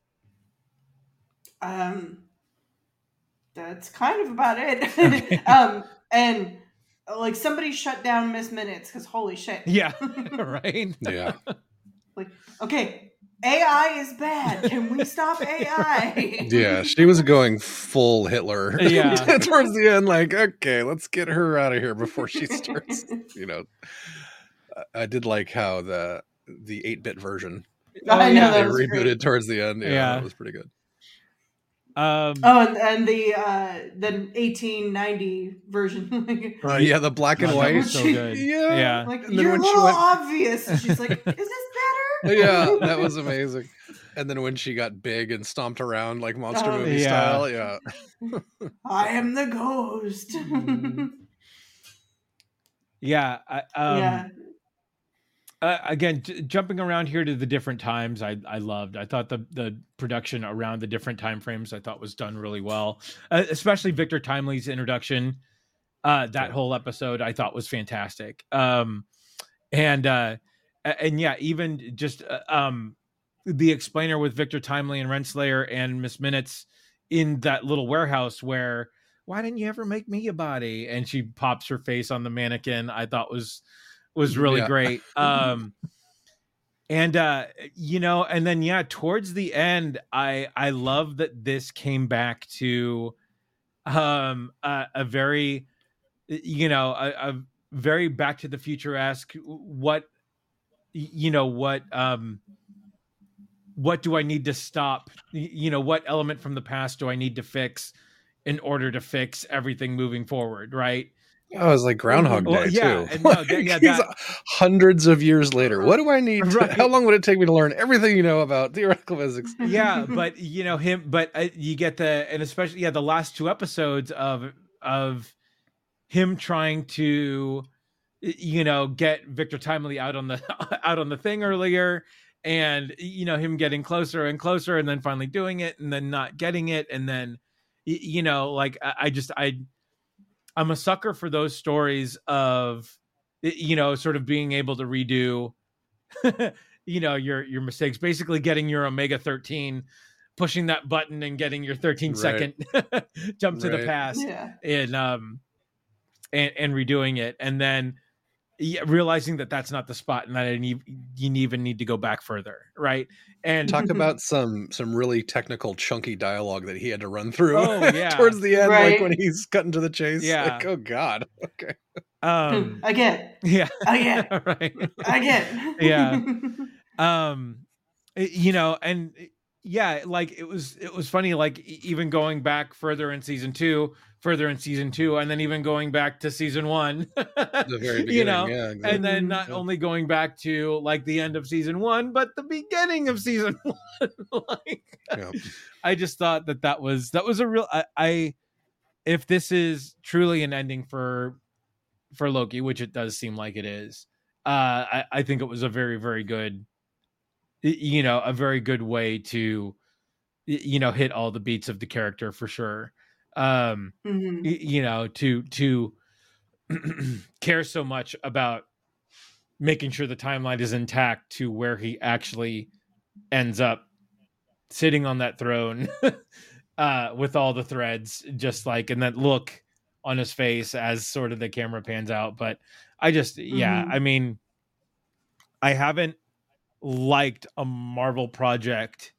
That's kind of about it. Okay. And like somebody shut down Miss Minutes because holy shit. Yeah. Right. Yeah. Like, okay, AI is bad. Can we stop AI? Yeah, she was going full Hitler. Yeah. Towards the end, like, okay, let's get her out of here before she starts. I did like how the 8-bit version. I know They that was rebooted great. towards the end. Yeah. That was pretty good. And the 1890 version. Yeah, the black and God, that white. was so good. Yeah. Like, And then you're a when she little went- obvious. And she's like, is this better? Yeah, that was amazing. And then when she got big and stomped around like monster Oh, movie yeah. style, yeah. I am the ghost. Yeah. Yeah. Again, jumping around here to the different times, I loved. I thought the production around the different time frames I thought was done really well, especially Victor Timely's introduction. That whole episode I thought was fantastic. And yeah, even just the explainer with Victor Timely and Renslayer and Miss Minutes in that little warehouse where, why didn't you ever make me a body? And she pops her face on the mannequin. I thought was really great. And and then towards the end, I love that this came back to a very, a very Back to the Future-esque, what do I need to stop? What element from the past do I need to fix in order to fix everything moving forward? Right. Oh, it was like Groundhog Day, yeah, too. and no, that- hundreds of years later. What do I need? Right. How long would it take me to learn everything you know about theoretical physics? Yeah, but you get and especially the last 2 episodes of him trying to get Victor Timely out on the thing earlier, and him getting closer and closer, and then finally doing it, and then not getting it, and then I'm a sucker for those stories of sort of being able to redo your mistakes, basically getting your Omega 13, pushing that button and getting your 13-second jump to the past, and redoing it, and then realizing that that's not the spot, and that you even need to go back further, right? And talk about some really technical, chunky dialogue that he had to run through. Towards the end, right. like when he's cutting to the chase. Yeah. Like, oh God. Okay. Again. Yeah. Again. Right. Again. Yeah. And yeah, like it was funny, like even going back further in season two, and then even going back to season 1, The very beginning, exactly. And then not only going back to like the end of season 1, but the beginning of season 1. I just thought that was a real, if this is truly an ending for Loki, which it does seem like it is, I think it was a very, very good, a very good way to, hit all the beats of the character for sure. To care so much about making sure the timeline is intact to where he actually ends up sitting on that throne with all the threads, just like, and that look on his face as sort of the camera pans out. But I just, I mean, I haven't liked a Marvel project,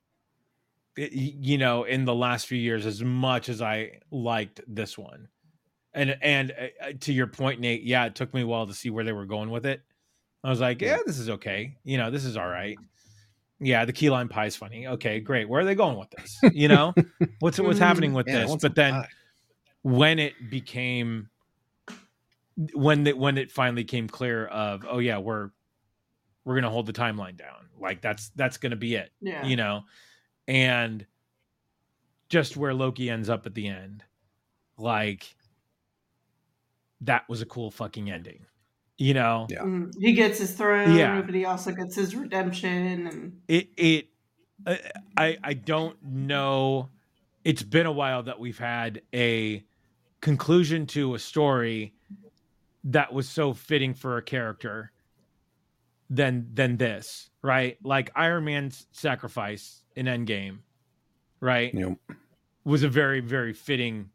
in the last few years as much as I liked this one. And to your point, Nate, it took me a while to see where they were going with it. I was like, this is okay. This is all right. Yeah, the key lime pie is funny. Okay, great. Where are they going with this? What's happening with this? But then when it became, when it finally came clear of, we're going to hold the timeline down. Like that's going to be it, and just where Loki ends up at the end, like that was a cool fucking ending, He gets his throne, but he also gets his redemption. And I don't know. It's been a while that we've had a conclusion to a story that was so fitting for a character than this, right? Like Iron Man's sacrifice in Endgame, right? Yep. Was a very, very fitting,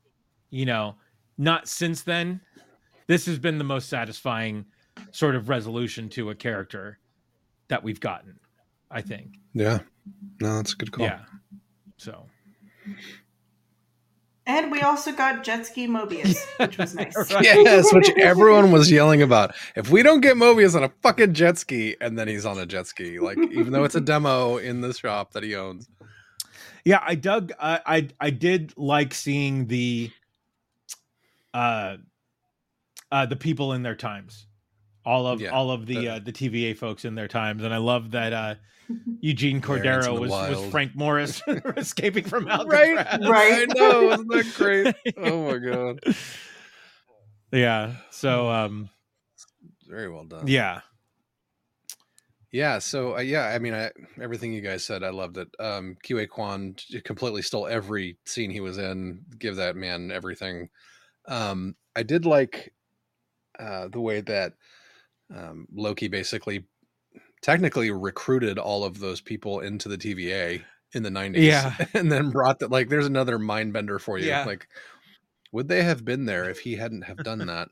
not since then. This has been the most satisfying sort of resolution to a character that we've gotten, I think. Yeah. No, that's a good call. Yeah. So. And we also got Jet Ski Mobius, which was nice. Right. Yes, which everyone was yelling about. If we don't get Mobius on a fucking jet ski, and then he's on a jet ski, like even though it's a demo in the shop that he owns. Yeah, I dug. I did like seeing the people in their times, all of the TVA folks in their times, and I love that Eugene Cordero was Frank Morris escaping from Alcatraz. Right. I know, isn't that great? Oh my god. Yeah. So very well done. Yeah. Yeah, so I mean, everything you guys said, I loved it. Ke Quan completely stole every scene he was in. Give that man everything. I did like the way that Loki basically technically recruited all of those people into the TVA in the 90s. Yeah. And then brought that, like, there's another mind bender for you. Yeah. Like, would they have been there if he hadn't have done that?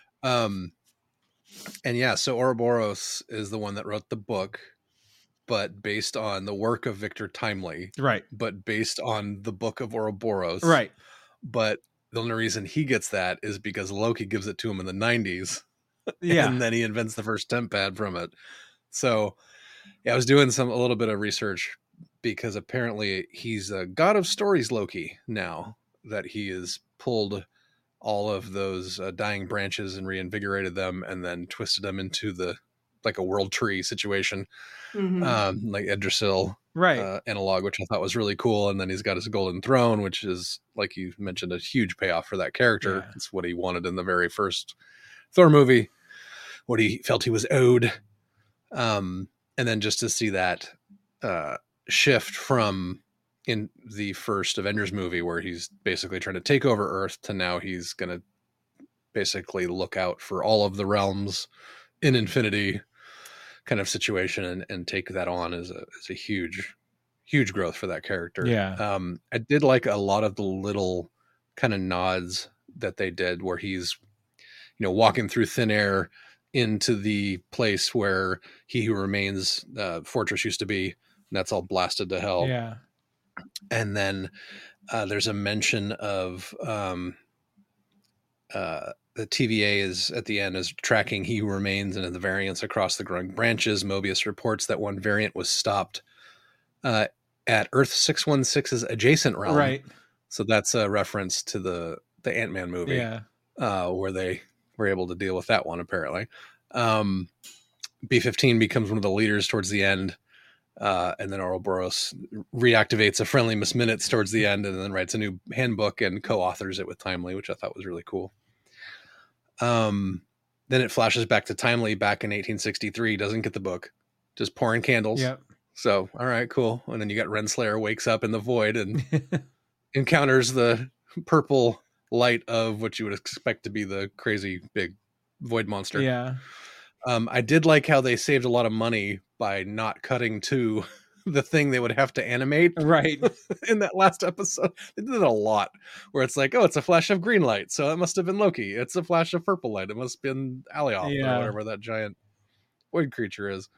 And yeah, so Ouroboros is the one that wrote the book, but based on the work of Victor Timely, Right. but based on the book of Ouroboros, Right. But the only reason he gets that is because Loki gives it to him in the 90s. Yeah. And then he invents the first temp pad from it. So yeah, I was doing a little bit of research because apparently he's a god of stories Loki now, that he has pulled all of those dying branches and reinvigorated them and then twisted them into like a world tree situation. Mm-hmm. Like Yggdrasil Right. analog, which I thought was really cool. And then he's got his golden throne, which is, like you mentioned, a huge payoff for that character. Yeah. It's what he wanted in the very first Thor movie, what he felt he was owed. And then just to see that shift from in the first Avengers movie, where he's basically trying to take over Earth, to now he's going to basically look out for all of the realms in infinity kind of situation and take that on is a huge growth for that character. Yeah. I did like a lot of the little kind of nods that they did where he's, walking through thin air into the place where He Who Remains fortress used to be, and that's all blasted to hell. Yeah. And then there's a mention of the TVA is at the end is tracking He Who Remains and the variants across the growing branches. Mobius reports that one variant was stopped at Earth 616's adjacent realm. Right. So that's a reference to the Ant-Man movie. Yeah. Where they were able to deal with that one, apparently. B-15 becomes one of the leaders towards the end. And then Ouroboros reactivates a friendly Miss Minutes towards the end and then writes a new handbook and co-authors it with Timely, which I thought was really cool. Then it flashes back to Timely back in 1863, doesn't get the book, just pouring candles. Yep. So, all right, cool. And then you got Renslayer wakes up in the void and encounters the purple light of what you would expect to be the crazy big void monster. Yeah. I did like how they saved a lot of money by not cutting to the thing they would have to animate Right. in that last episode. They did it a lot where it's like, oh, it's a flash of green light, so it must have been Loki. It's a flash of purple light, it must have been Alioth or whatever that giant void creature is.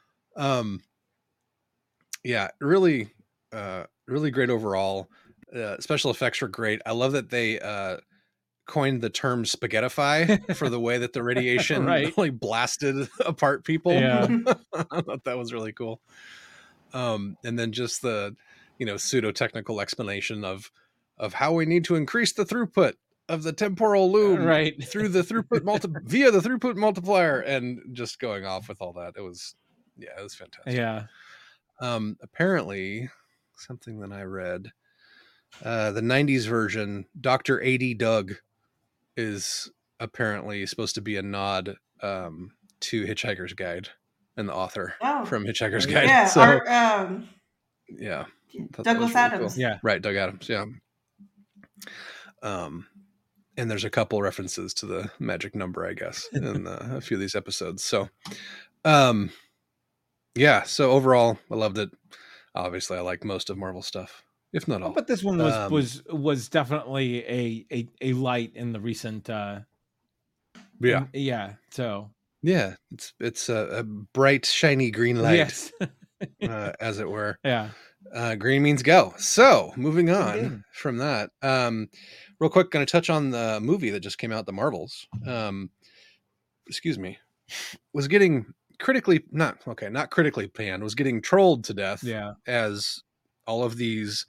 Yeah, really great overall. Special effects were great. I love that they coined the term spaghettify for the way that the radiation Right. like blasted apart people. Yeah. I thought that was really cool. And then just the pseudo technical explanation of how we need to increase the throughput of the temporal loom Right. through the throughput via the throughput multiplier, and just going off with all that. It was fantastic. Yeah. Apparently something that I read, the 90s version, Dr. A.D. Doug is apparently supposed to be a nod to Hitchhiker's Guide and the author from Hitchhiker's Guide. Yeah. So, Yeah. really Douglas Adams. Cool. Yeah. Right. Doug Adams. Yeah. And there's a couple references to the magic number, I guess, in a few of these episodes. So, yeah. So overall, I loved it. Obviously, I like most of Marvel stuff, if not all. But this one was definitely a light in the recent. Yeah. So. Yeah, it's a bright, shiny green light, Yes. as it were. Yeah. Green means go. So moving on Indeed. from that, real quick, going to touch on the movie that just came out, The Marvels. Excuse me, was getting not critically panned, was getting trolled to death. Yeah. As all of these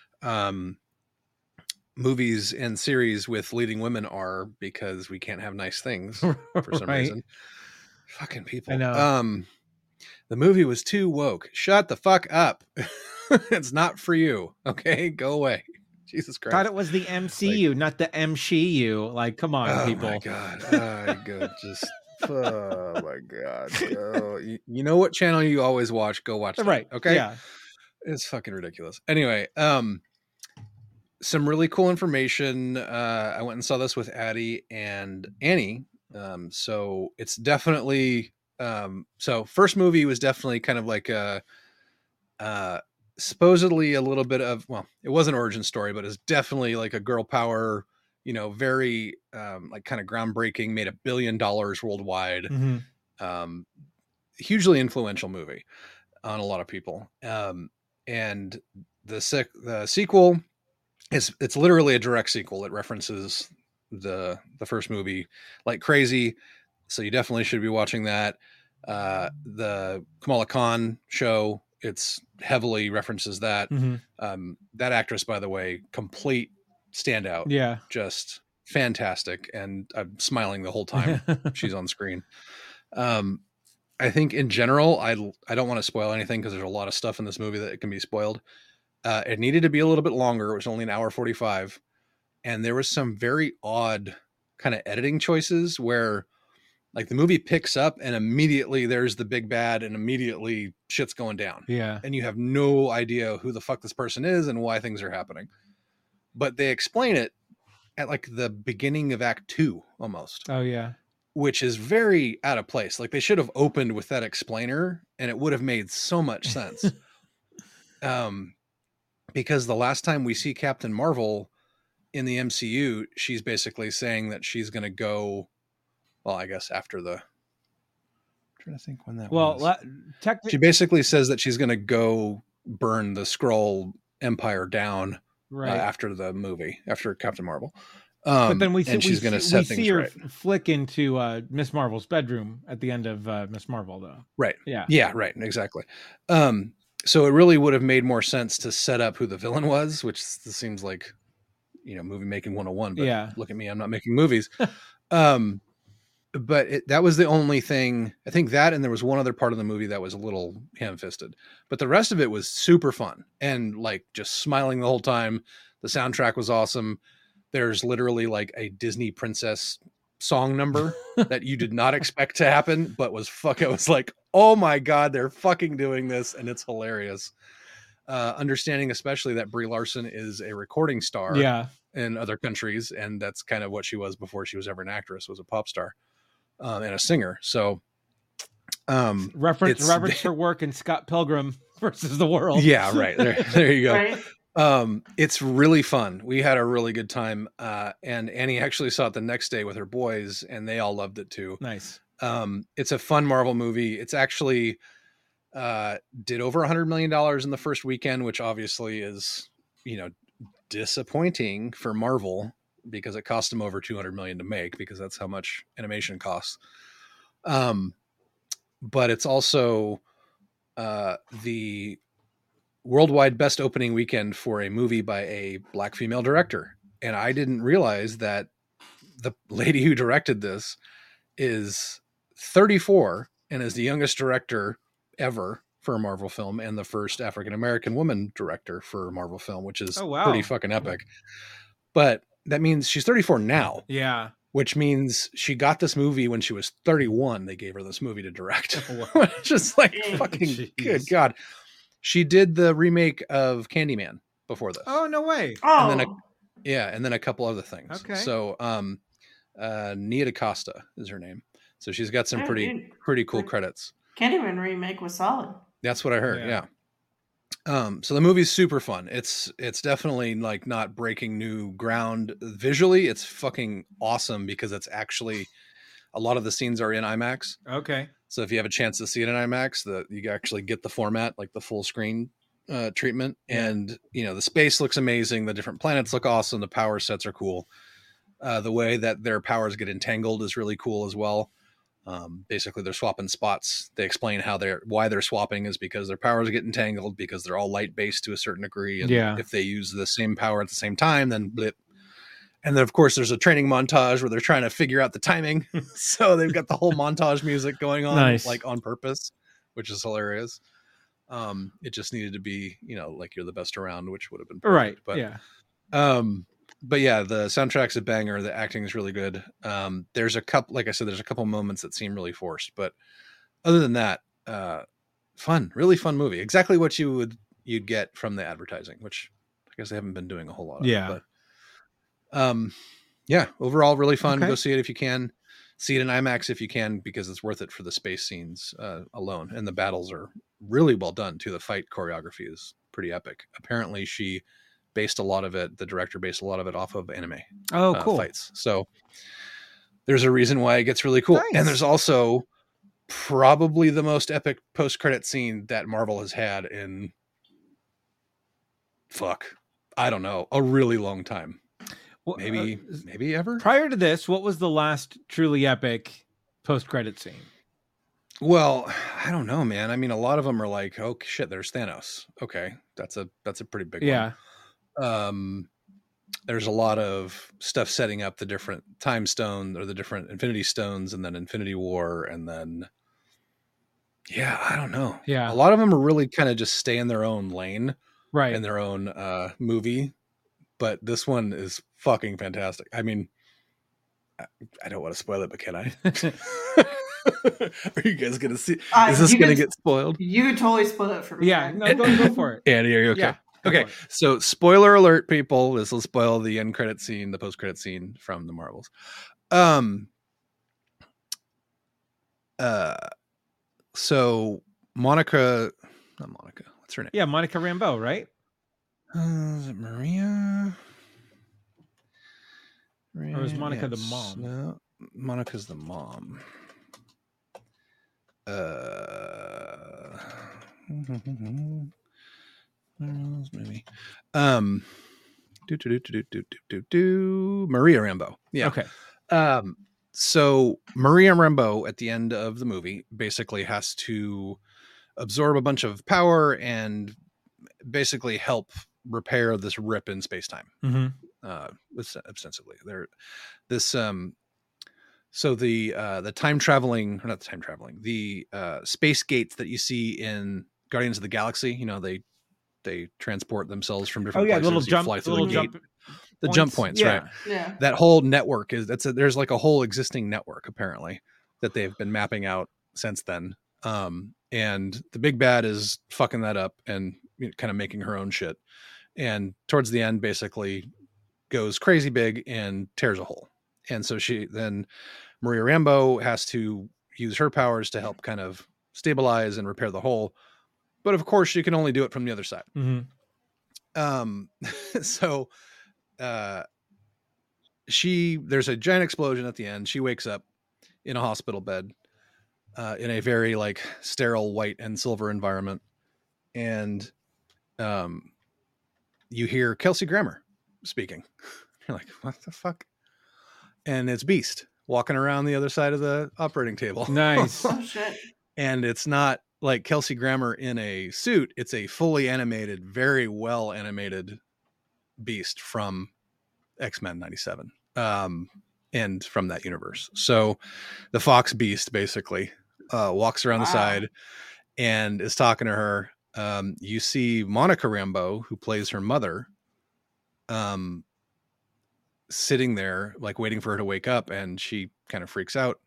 movies and series with leading women are, because we can't have nice things for some Right. reason. Fucking people. I know. The movie was too woke. Shut the fuck up. It's not for you. Okay, go away. Jesus Christ. Thought it was the MCU, not the MCU. Like, come on, people. Oh my god. Oh my god. You know what channel you always watch? Go watch that. Right. Okay. Yeah. It's fucking ridiculous. Anyway, some really cool information. I went and saw this with Addie and Annie. So it's definitely so first movie was definitely kind of like a supposedly a little bit of, well, it was an origin story, but it's definitely like a girl power, very like kind of groundbreaking, made $1 billion worldwide. Mm-hmm. Hugely influential movie on a lot of people. And the sequel it's literally a direct sequel. It references the first movie like crazy. So you definitely should be watching that. The Kamala Khan show, it's heavily references that. Mm-hmm. That actress, by the way, complete standout. Yeah. Just fantastic. And I'm smiling the whole time she's on screen. I think in general, I don't want to spoil anything because there's a lot of stuff in this movie that can be spoiled. It needed to be a little bit longer. It was only 1:45. And there was some very odd kind of editing choices where like the movie picks up and immediately there's the big bad and immediately shit's going down. Yeah. And you have no idea who the fuck this person is and why things are happening. But they explain it at like the beginning of Act 2 almost. Oh, yeah. Which is very out of place. Like they should have opened with that explainer and it would have made so much sense. Because the last time we see Captain Marvel in the MCU, she's basically saying that she's going to go, well, I guess after the, I'm trying to think when that was. She basically says that she's going to go burn the Skrull Empire down after the movie, after Captain Marvel. But then she's going to set things right. Flick into Miss Marvel's bedroom at the end of Miss Marvel, though. Right. Yeah. Yeah. Right. Exactly. So it really would have made more sense to set up who the villain was, which seems like, movie making 101. But yeah, look at me, I'm not making movies. But that was the only thing. I think that, and there was one other part of the movie that was a little ham-fisted, but the rest of it was super fun and like just smiling the whole time. The soundtrack was awesome. There's literally like a Disney princess song number that you did not expect to happen, but it was like, oh my God, they're fucking doing this. And it's hilarious. Understanding especially that Brie Larson is a recording star in other countries. And that's kind of what she was before she was ever an actress, was a pop star and a singer. So reference her work in Scott Pilgrim versus the World. Yeah, right. There you go. Right? It's really fun. We had a really good time. And Annie actually saw it the next day with her boys and they all loved it too. Nice. It's a fun Marvel movie. It's actually did over $100 million in the first weekend, which obviously is, disappointing for Marvel because it cost them over $200 million to make, because that's how much animation costs. But it's also the worldwide best opening weekend for a movie by a Black female director. And I didn't realize that the lady who directed this is 34 and is the youngest director ever for a Marvel film and the first African-American woman director for a Marvel film, which is pretty fucking epic. But that means she's 34 now. Yeah. Which means she got this movie when she was 31. They gave her this movie to direct. Just like fucking good God. She did the remake of Candyman before this. Oh, no way. Oh. And then a couple other things. Okay. So Nia DaCosta is her name. So she's got some pretty cool credits. Candyman remake was solid. That's what I heard. Yeah. So the movie's super fun. It's definitely like not breaking new ground visually. It's fucking awesome because it's actually, a lot of the scenes are in IMAX. Okay. So if you have a chance to see it in IMAX, you actually get the format, like the full screen treatment. Yeah. And, the space looks amazing. The different planets look awesome. The power sets are cool. The way that their powers get entangled is really cool as well. Basically, they're swapping spots. They explain why they're swapping is because their powers get entangled because they're all light based to a certain degree. And if they use the same power at the same time, then blip. And then, of course, there's a training montage where they're trying to figure out the timing. So they've got the whole montage music going on, like on purpose, which is hilarious. It just needed to be, like You're the Best Around, which would have been perfect. Right. But yeah, the soundtrack's a banger. The acting is really good. There's a couple, like I said, there's a couple moments that seem really forced, but other than that, really fun movie. Exactly what you'd get from the advertising, which I guess they haven't been doing a whole lot of. Yeah. But overall really fun. Go see it if you can. See it in IMAX if you can, because it's worth it for the space scenes alone. And the battles are really well done too. The fight choreography is pretty epic. Apparently the director based a lot of it off of anime cool fights. So there's a reason why it gets really cool. Nice. And there's also probably the most epic post-credit scene that Marvel has had in I don't know, a really long time. Well, maybe ever. Prior to this, what was the last truly epic post-credit scene? Well, I don't know, man. I mean, a lot of them are like, oh shit, there's Thanos. Okay, that's a pretty big one. There's a lot of stuff setting up the different time stone or the different Infinity Stones, and then Infinity War, and then I don't know. Yeah, a lot of them are really kind of just stay in their own lane, right, in their own movie. But this one is fucking fantastic. I mean, I don't want to spoil it, but can I? Are you guys gonna see? Is this gonna get spoiled? You could totally spoil it for me. Yeah, no, go for it. Annie, are you okay? Yeah, okay. So, spoiler alert, people. This will spoil the end credit scene, the post credit scene from the Marvels. So Monica, not Monica. What's her name? Yeah, Monica Rambeau, right? Is it Maria? Or is Monica the mom? No, Monica's the mom. Movie. Maria Rambeau. Yeah. Okay. So Maria Rambeau at the end of the movie basically has to absorb a bunch of power and basically help repair this rip in space-time. Ostensibly so the time traveling, or not the time traveling, the space gates that you see in Guardians of the Galaxy, they transport themselves from different places. Little jump points, right? Yeah. That whole network there's like a whole existing network apparently that they've been mapping out since then. And the big bad is fucking that up and kind of making her own shit. And towards the end, basically goes crazy big and tears a hole. And so Maria Rambeau has to use her powers to help kind of stabilize and repair the hole. But of course, she can only do it from the other side. So there's a giant explosion at the end. She wakes up in a hospital bed in a very like sterile white and silver environment. And you hear Kelsey Grammer speaking. You're like, what the fuck? And it's Beast walking around the other side of the operating table. Nice. Oh shit. And it's not like Kelsey Grammer in a suit. It's a fully animated, very well animated Beast from X-Men 97. And from that universe. So the Fox Beast basically walks around the side and is talking to her. You see Monica Rambeau, who plays her mother, sitting there like waiting for her to wake up, and she kind of freaks out.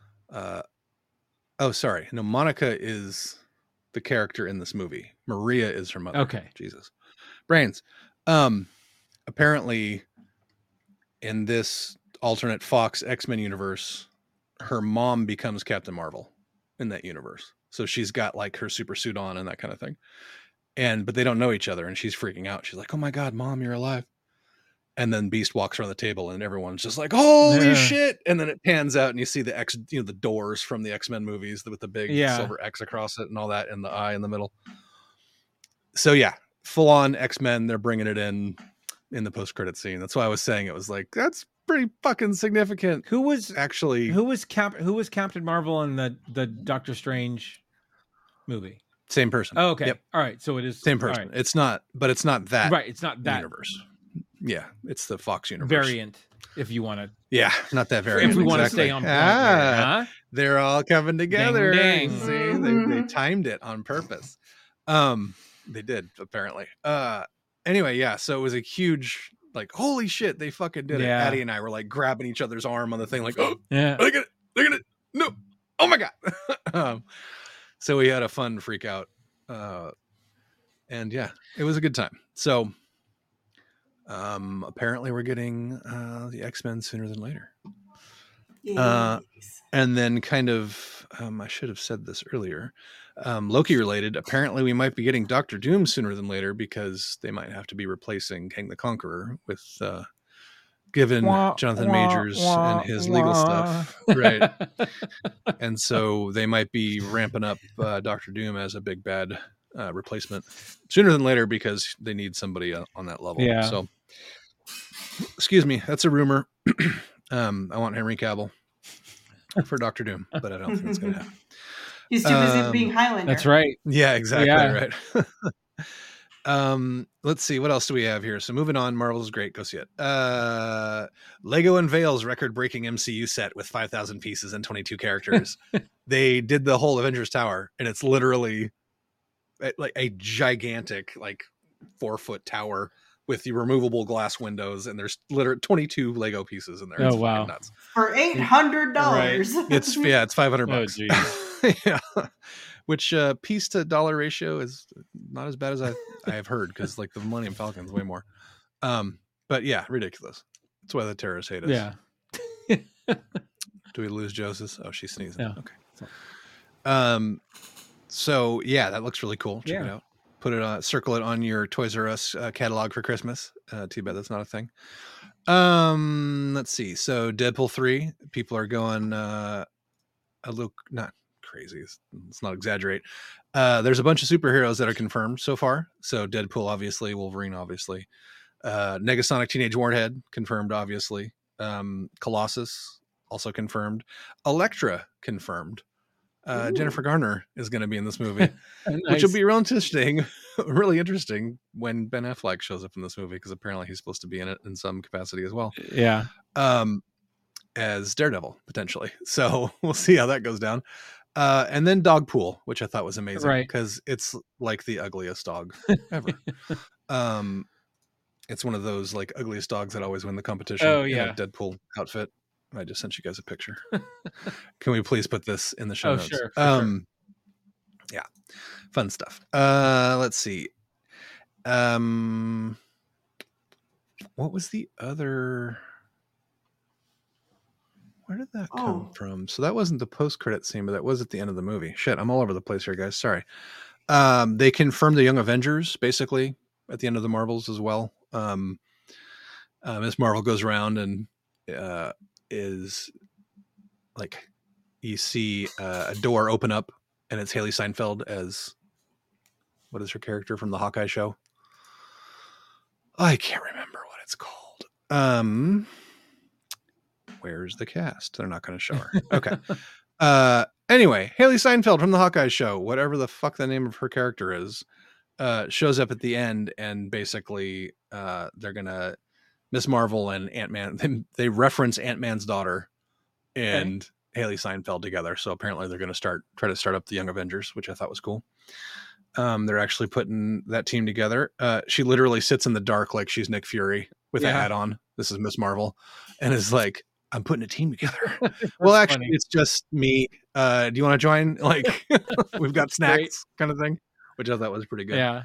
Monica is the character in this movie. Maria is her mother. Okay. Jesus. Brains. Apparently in this alternate Fox X-Men universe, her mom becomes Captain Marvel in that universe. So she's got like her super suit on and that kind of thing. But they don't know each other, and she's freaking out. She's like, "Oh my God, Mom, you're alive." And then Beast walks around the table and everyone's just like, holy shit. And then it pans out and you see the doors from the X-Men movies with the big silver X across it and all that, and the eye in the middle. So yeah, full on X-Men. They're bringing it in the post-credit scene. That's why I was saying it was like, that's pretty fucking significant. Who was Actually, who was Captain Marvel in the Doctor Strange movie? same person. Oh, okay. Yep. All right. So it is Same person. Right. It's not that. Right. It's not that universe. Yeah, it's the Fox universe variant. If you want to, yeah, not that variant. If we want to stay on point, huh? They're all coming together. Ding, ding. See, they timed it on purpose. They did apparently. Anyway, yeah. So it was a huge, like, holy shit, they fucking did it. Addie and I were like grabbing each other's arm on the thing, like, oh yeah, look at it, no, oh my god. So we had a fun freak out, and yeah, it was a good time. So apparently we're getting the X-Men sooner than later. And then kind of I should have said this earlier, Loki related, apparently we might be getting Doctor Doom sooner than later, because they might have to be replacing Kang the Conqueror with given Jonathan Majors and his legal stuff, right? And so they might be ramping up Doctor Doom as a big bad replacement sooner than later, because they need somebody on that level. Yeah. So excuse me, that's a rumor. I want Henry Cavill for Doctor Doom, but I don't think it's gonna happen. He's too busy being Highlander. That's right. Yeah, exactly. Right. Let's see, what else do we have here? So moving on, Marvel's great, go see it. Lego unveils record-breaking MCU set with 5,000 pieces and 22 characters. They did the whole Avengers Tower, and it's literally like a gigantic, like 4-foot tower with the removable glass windows, and there's literally 22 Lego pieces in there. Oh, it's wow. nuts. For $800. Right. It's $500 bucks. Oh, Yeah. Which piece to dollar ratio is not as bad as I have heard, because like the Millennium Falcon is way more. But yeah, ridiculous. That's why the terrorists hate us. Yeah. Do we lose Joseph? Oh, she's sneezing. Yeah. Okay. So yeah, that looks really cool. Check it out. Put it on, circle it on your Toys R Us catalog for Christmas. Too bad that's not a thing. Let's see. So Deadpool 3, people are going a little, not crazy. Let's not exaggerate. There's a bunch of superheroes that are confirmed so far. So Deadpool, obviously, Wolverine, obviously, Negasonic Teenage Warhead confirmed, obviously, Colossus also confirmed, Elektra confirmed. Jennifer Garner is going to be in this movie, Nice. which will be really interesting when Ben Affleck shows up in this movie, because apparently he's supposed to be in it in some capacity as well. Yeah. As Daredevil potentially. So we'll see how that goes down. And then Dogpool, which I thought was amazing, Right. because it's like the ugliest dog ever. It's one of those like ugliest dogs that always win the competition. Oh, in yeah. a Deadpool outfit. I just sent you guys a picture. Can we please put this in the show notes? Sure. Sure. Yeah, fun stuff. Let's see. What was the other? Where did that come from? So that wasn't the post-credit scene, but that was at the end of the movie. Shit, I'm all over the place here, guys. Sorry. They confirmed the Young Avengers basically at the end of the Marvels as well. Miss Marvel goes around and is like, you see a door open up, and it's Haley Steinfeld as, what is her character from the Hawkeye show? I can't remember what it's called. Where's the cast? They're not going to show her. Okay. Anyway, Haley Steinfeld from the Hawkeye show, whatever the fuck the name of her character is, shows up at the end, and basically they're going to, Miss Marvel and Ant-Man, they reference Ant-Man's daughter and Haley Steinfeld together. So apparently they're going to try to start up the Young Avengers, which I thought was cool. They're actually putting that team together. She literally sits in the dark like she's Nick Fury with a hat on. This is Miss Marvel, and is like, I'm putting a team together. Well, actually, it's just me. Do you want to join? Like, we've got snacks kind of thing, which I thought was pretty good. Yeah.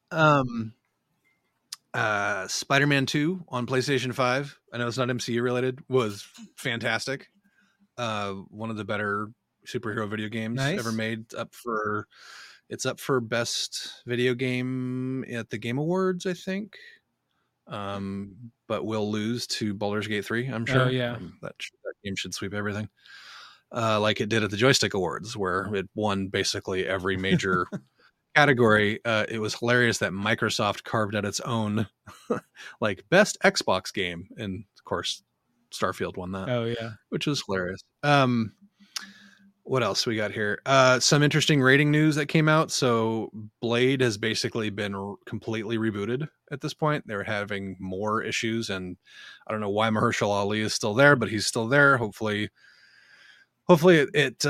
Spider-Man 2 on PlayStation 5. I know it's not MCU related, was fantastic. One of the better superhero video games ever made. It's up for best video game at the Game Awards, I think. But will lose to Baldur's Gate 3, I'm sure. Oh, yeah. That game should sweep everything. Like it did at the Joystick Awards, where it won basically every major category, it was hilarious that Microsoft carved out its own like best Xbox game, and of course Starfield won that. Oh yeah, which was hilarious. What else we got here? Some interesting rating news that came out. So Blade has basically been completely rebooted at this point. They're having more issues, and I don't know why Mahershala Ali is still there, but he's still there. Hopefully hopefully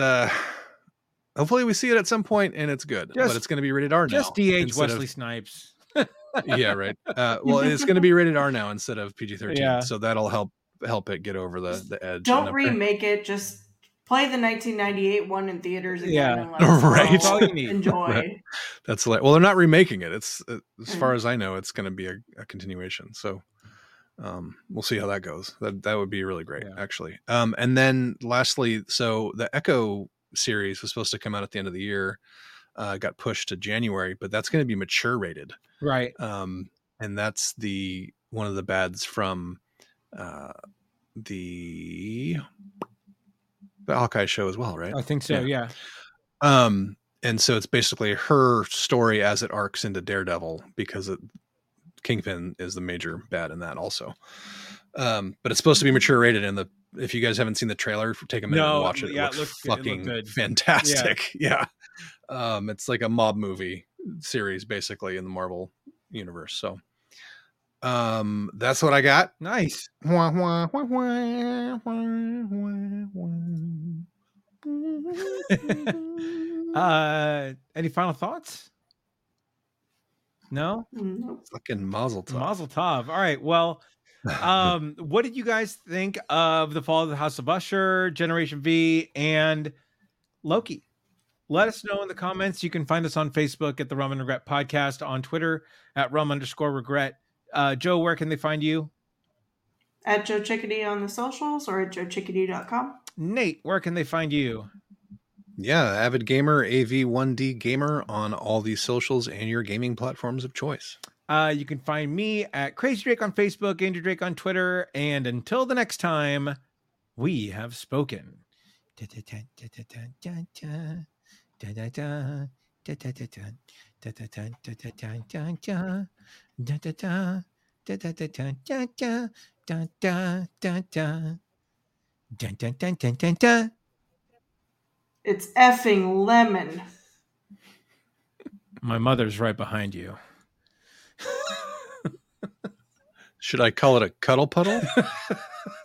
we see it at some point and it's good. But it's going to be rated R now. Just de-age Wesley Snipes. Yeah, right. Well, it's going to be rated R now instead of PG-13. Yeah. So that'll help it get over the edge. Don't remake it. Just play the 1998 one in theaters again. Yeah. And let us Right. That's all you need. enjoy. Right. That's well, they're not remaking it. It's as far as I know, it's going to be a continuation. So we'll see how that goes. That would be really great, actually. And then lastly, so the Echo series was supposed to come out at the end of the year, got pushed to January, but that's going to be mature rated, Right. and that's one of the bads from the Hawkeye show as well, right? I think so. Yeah. And so it's basically her story as it arcs into Daredevil, because Kingpin is the major bad in that also. But it's supposed to be mature rated, and if you guys haven't seen the trailer, take a minute and watch it. It looks fucking fantastic. Yeah. It's like a mob movie series basically in the Marvel universe. So that's what I got. Nice. Any final thoughts? No? Nope. Fucking Mazel Tov. Mazel Tov. All right. Well, what did you guys think of the Fall of the House of Usher, Generation V, and Loki? Let us know in the comments. You can find us on Facebook at the Rum and Regret Podcast, on Twitter at rum_regret. Joe, where can they find you? At Joe Chickadee on the socials, or at joechickadee.com. Nate, where can they find you? Yeah, Avid Gamer, AV1D Gamer on all these socials and your gaming platforms of choice. You can find me at Crazy Drake on Facebook, Andrew Drake on Twitter, and until the next time, we have spoken. It's effing lemon. My mother's right behind you. Should I call it a cuddle puddle?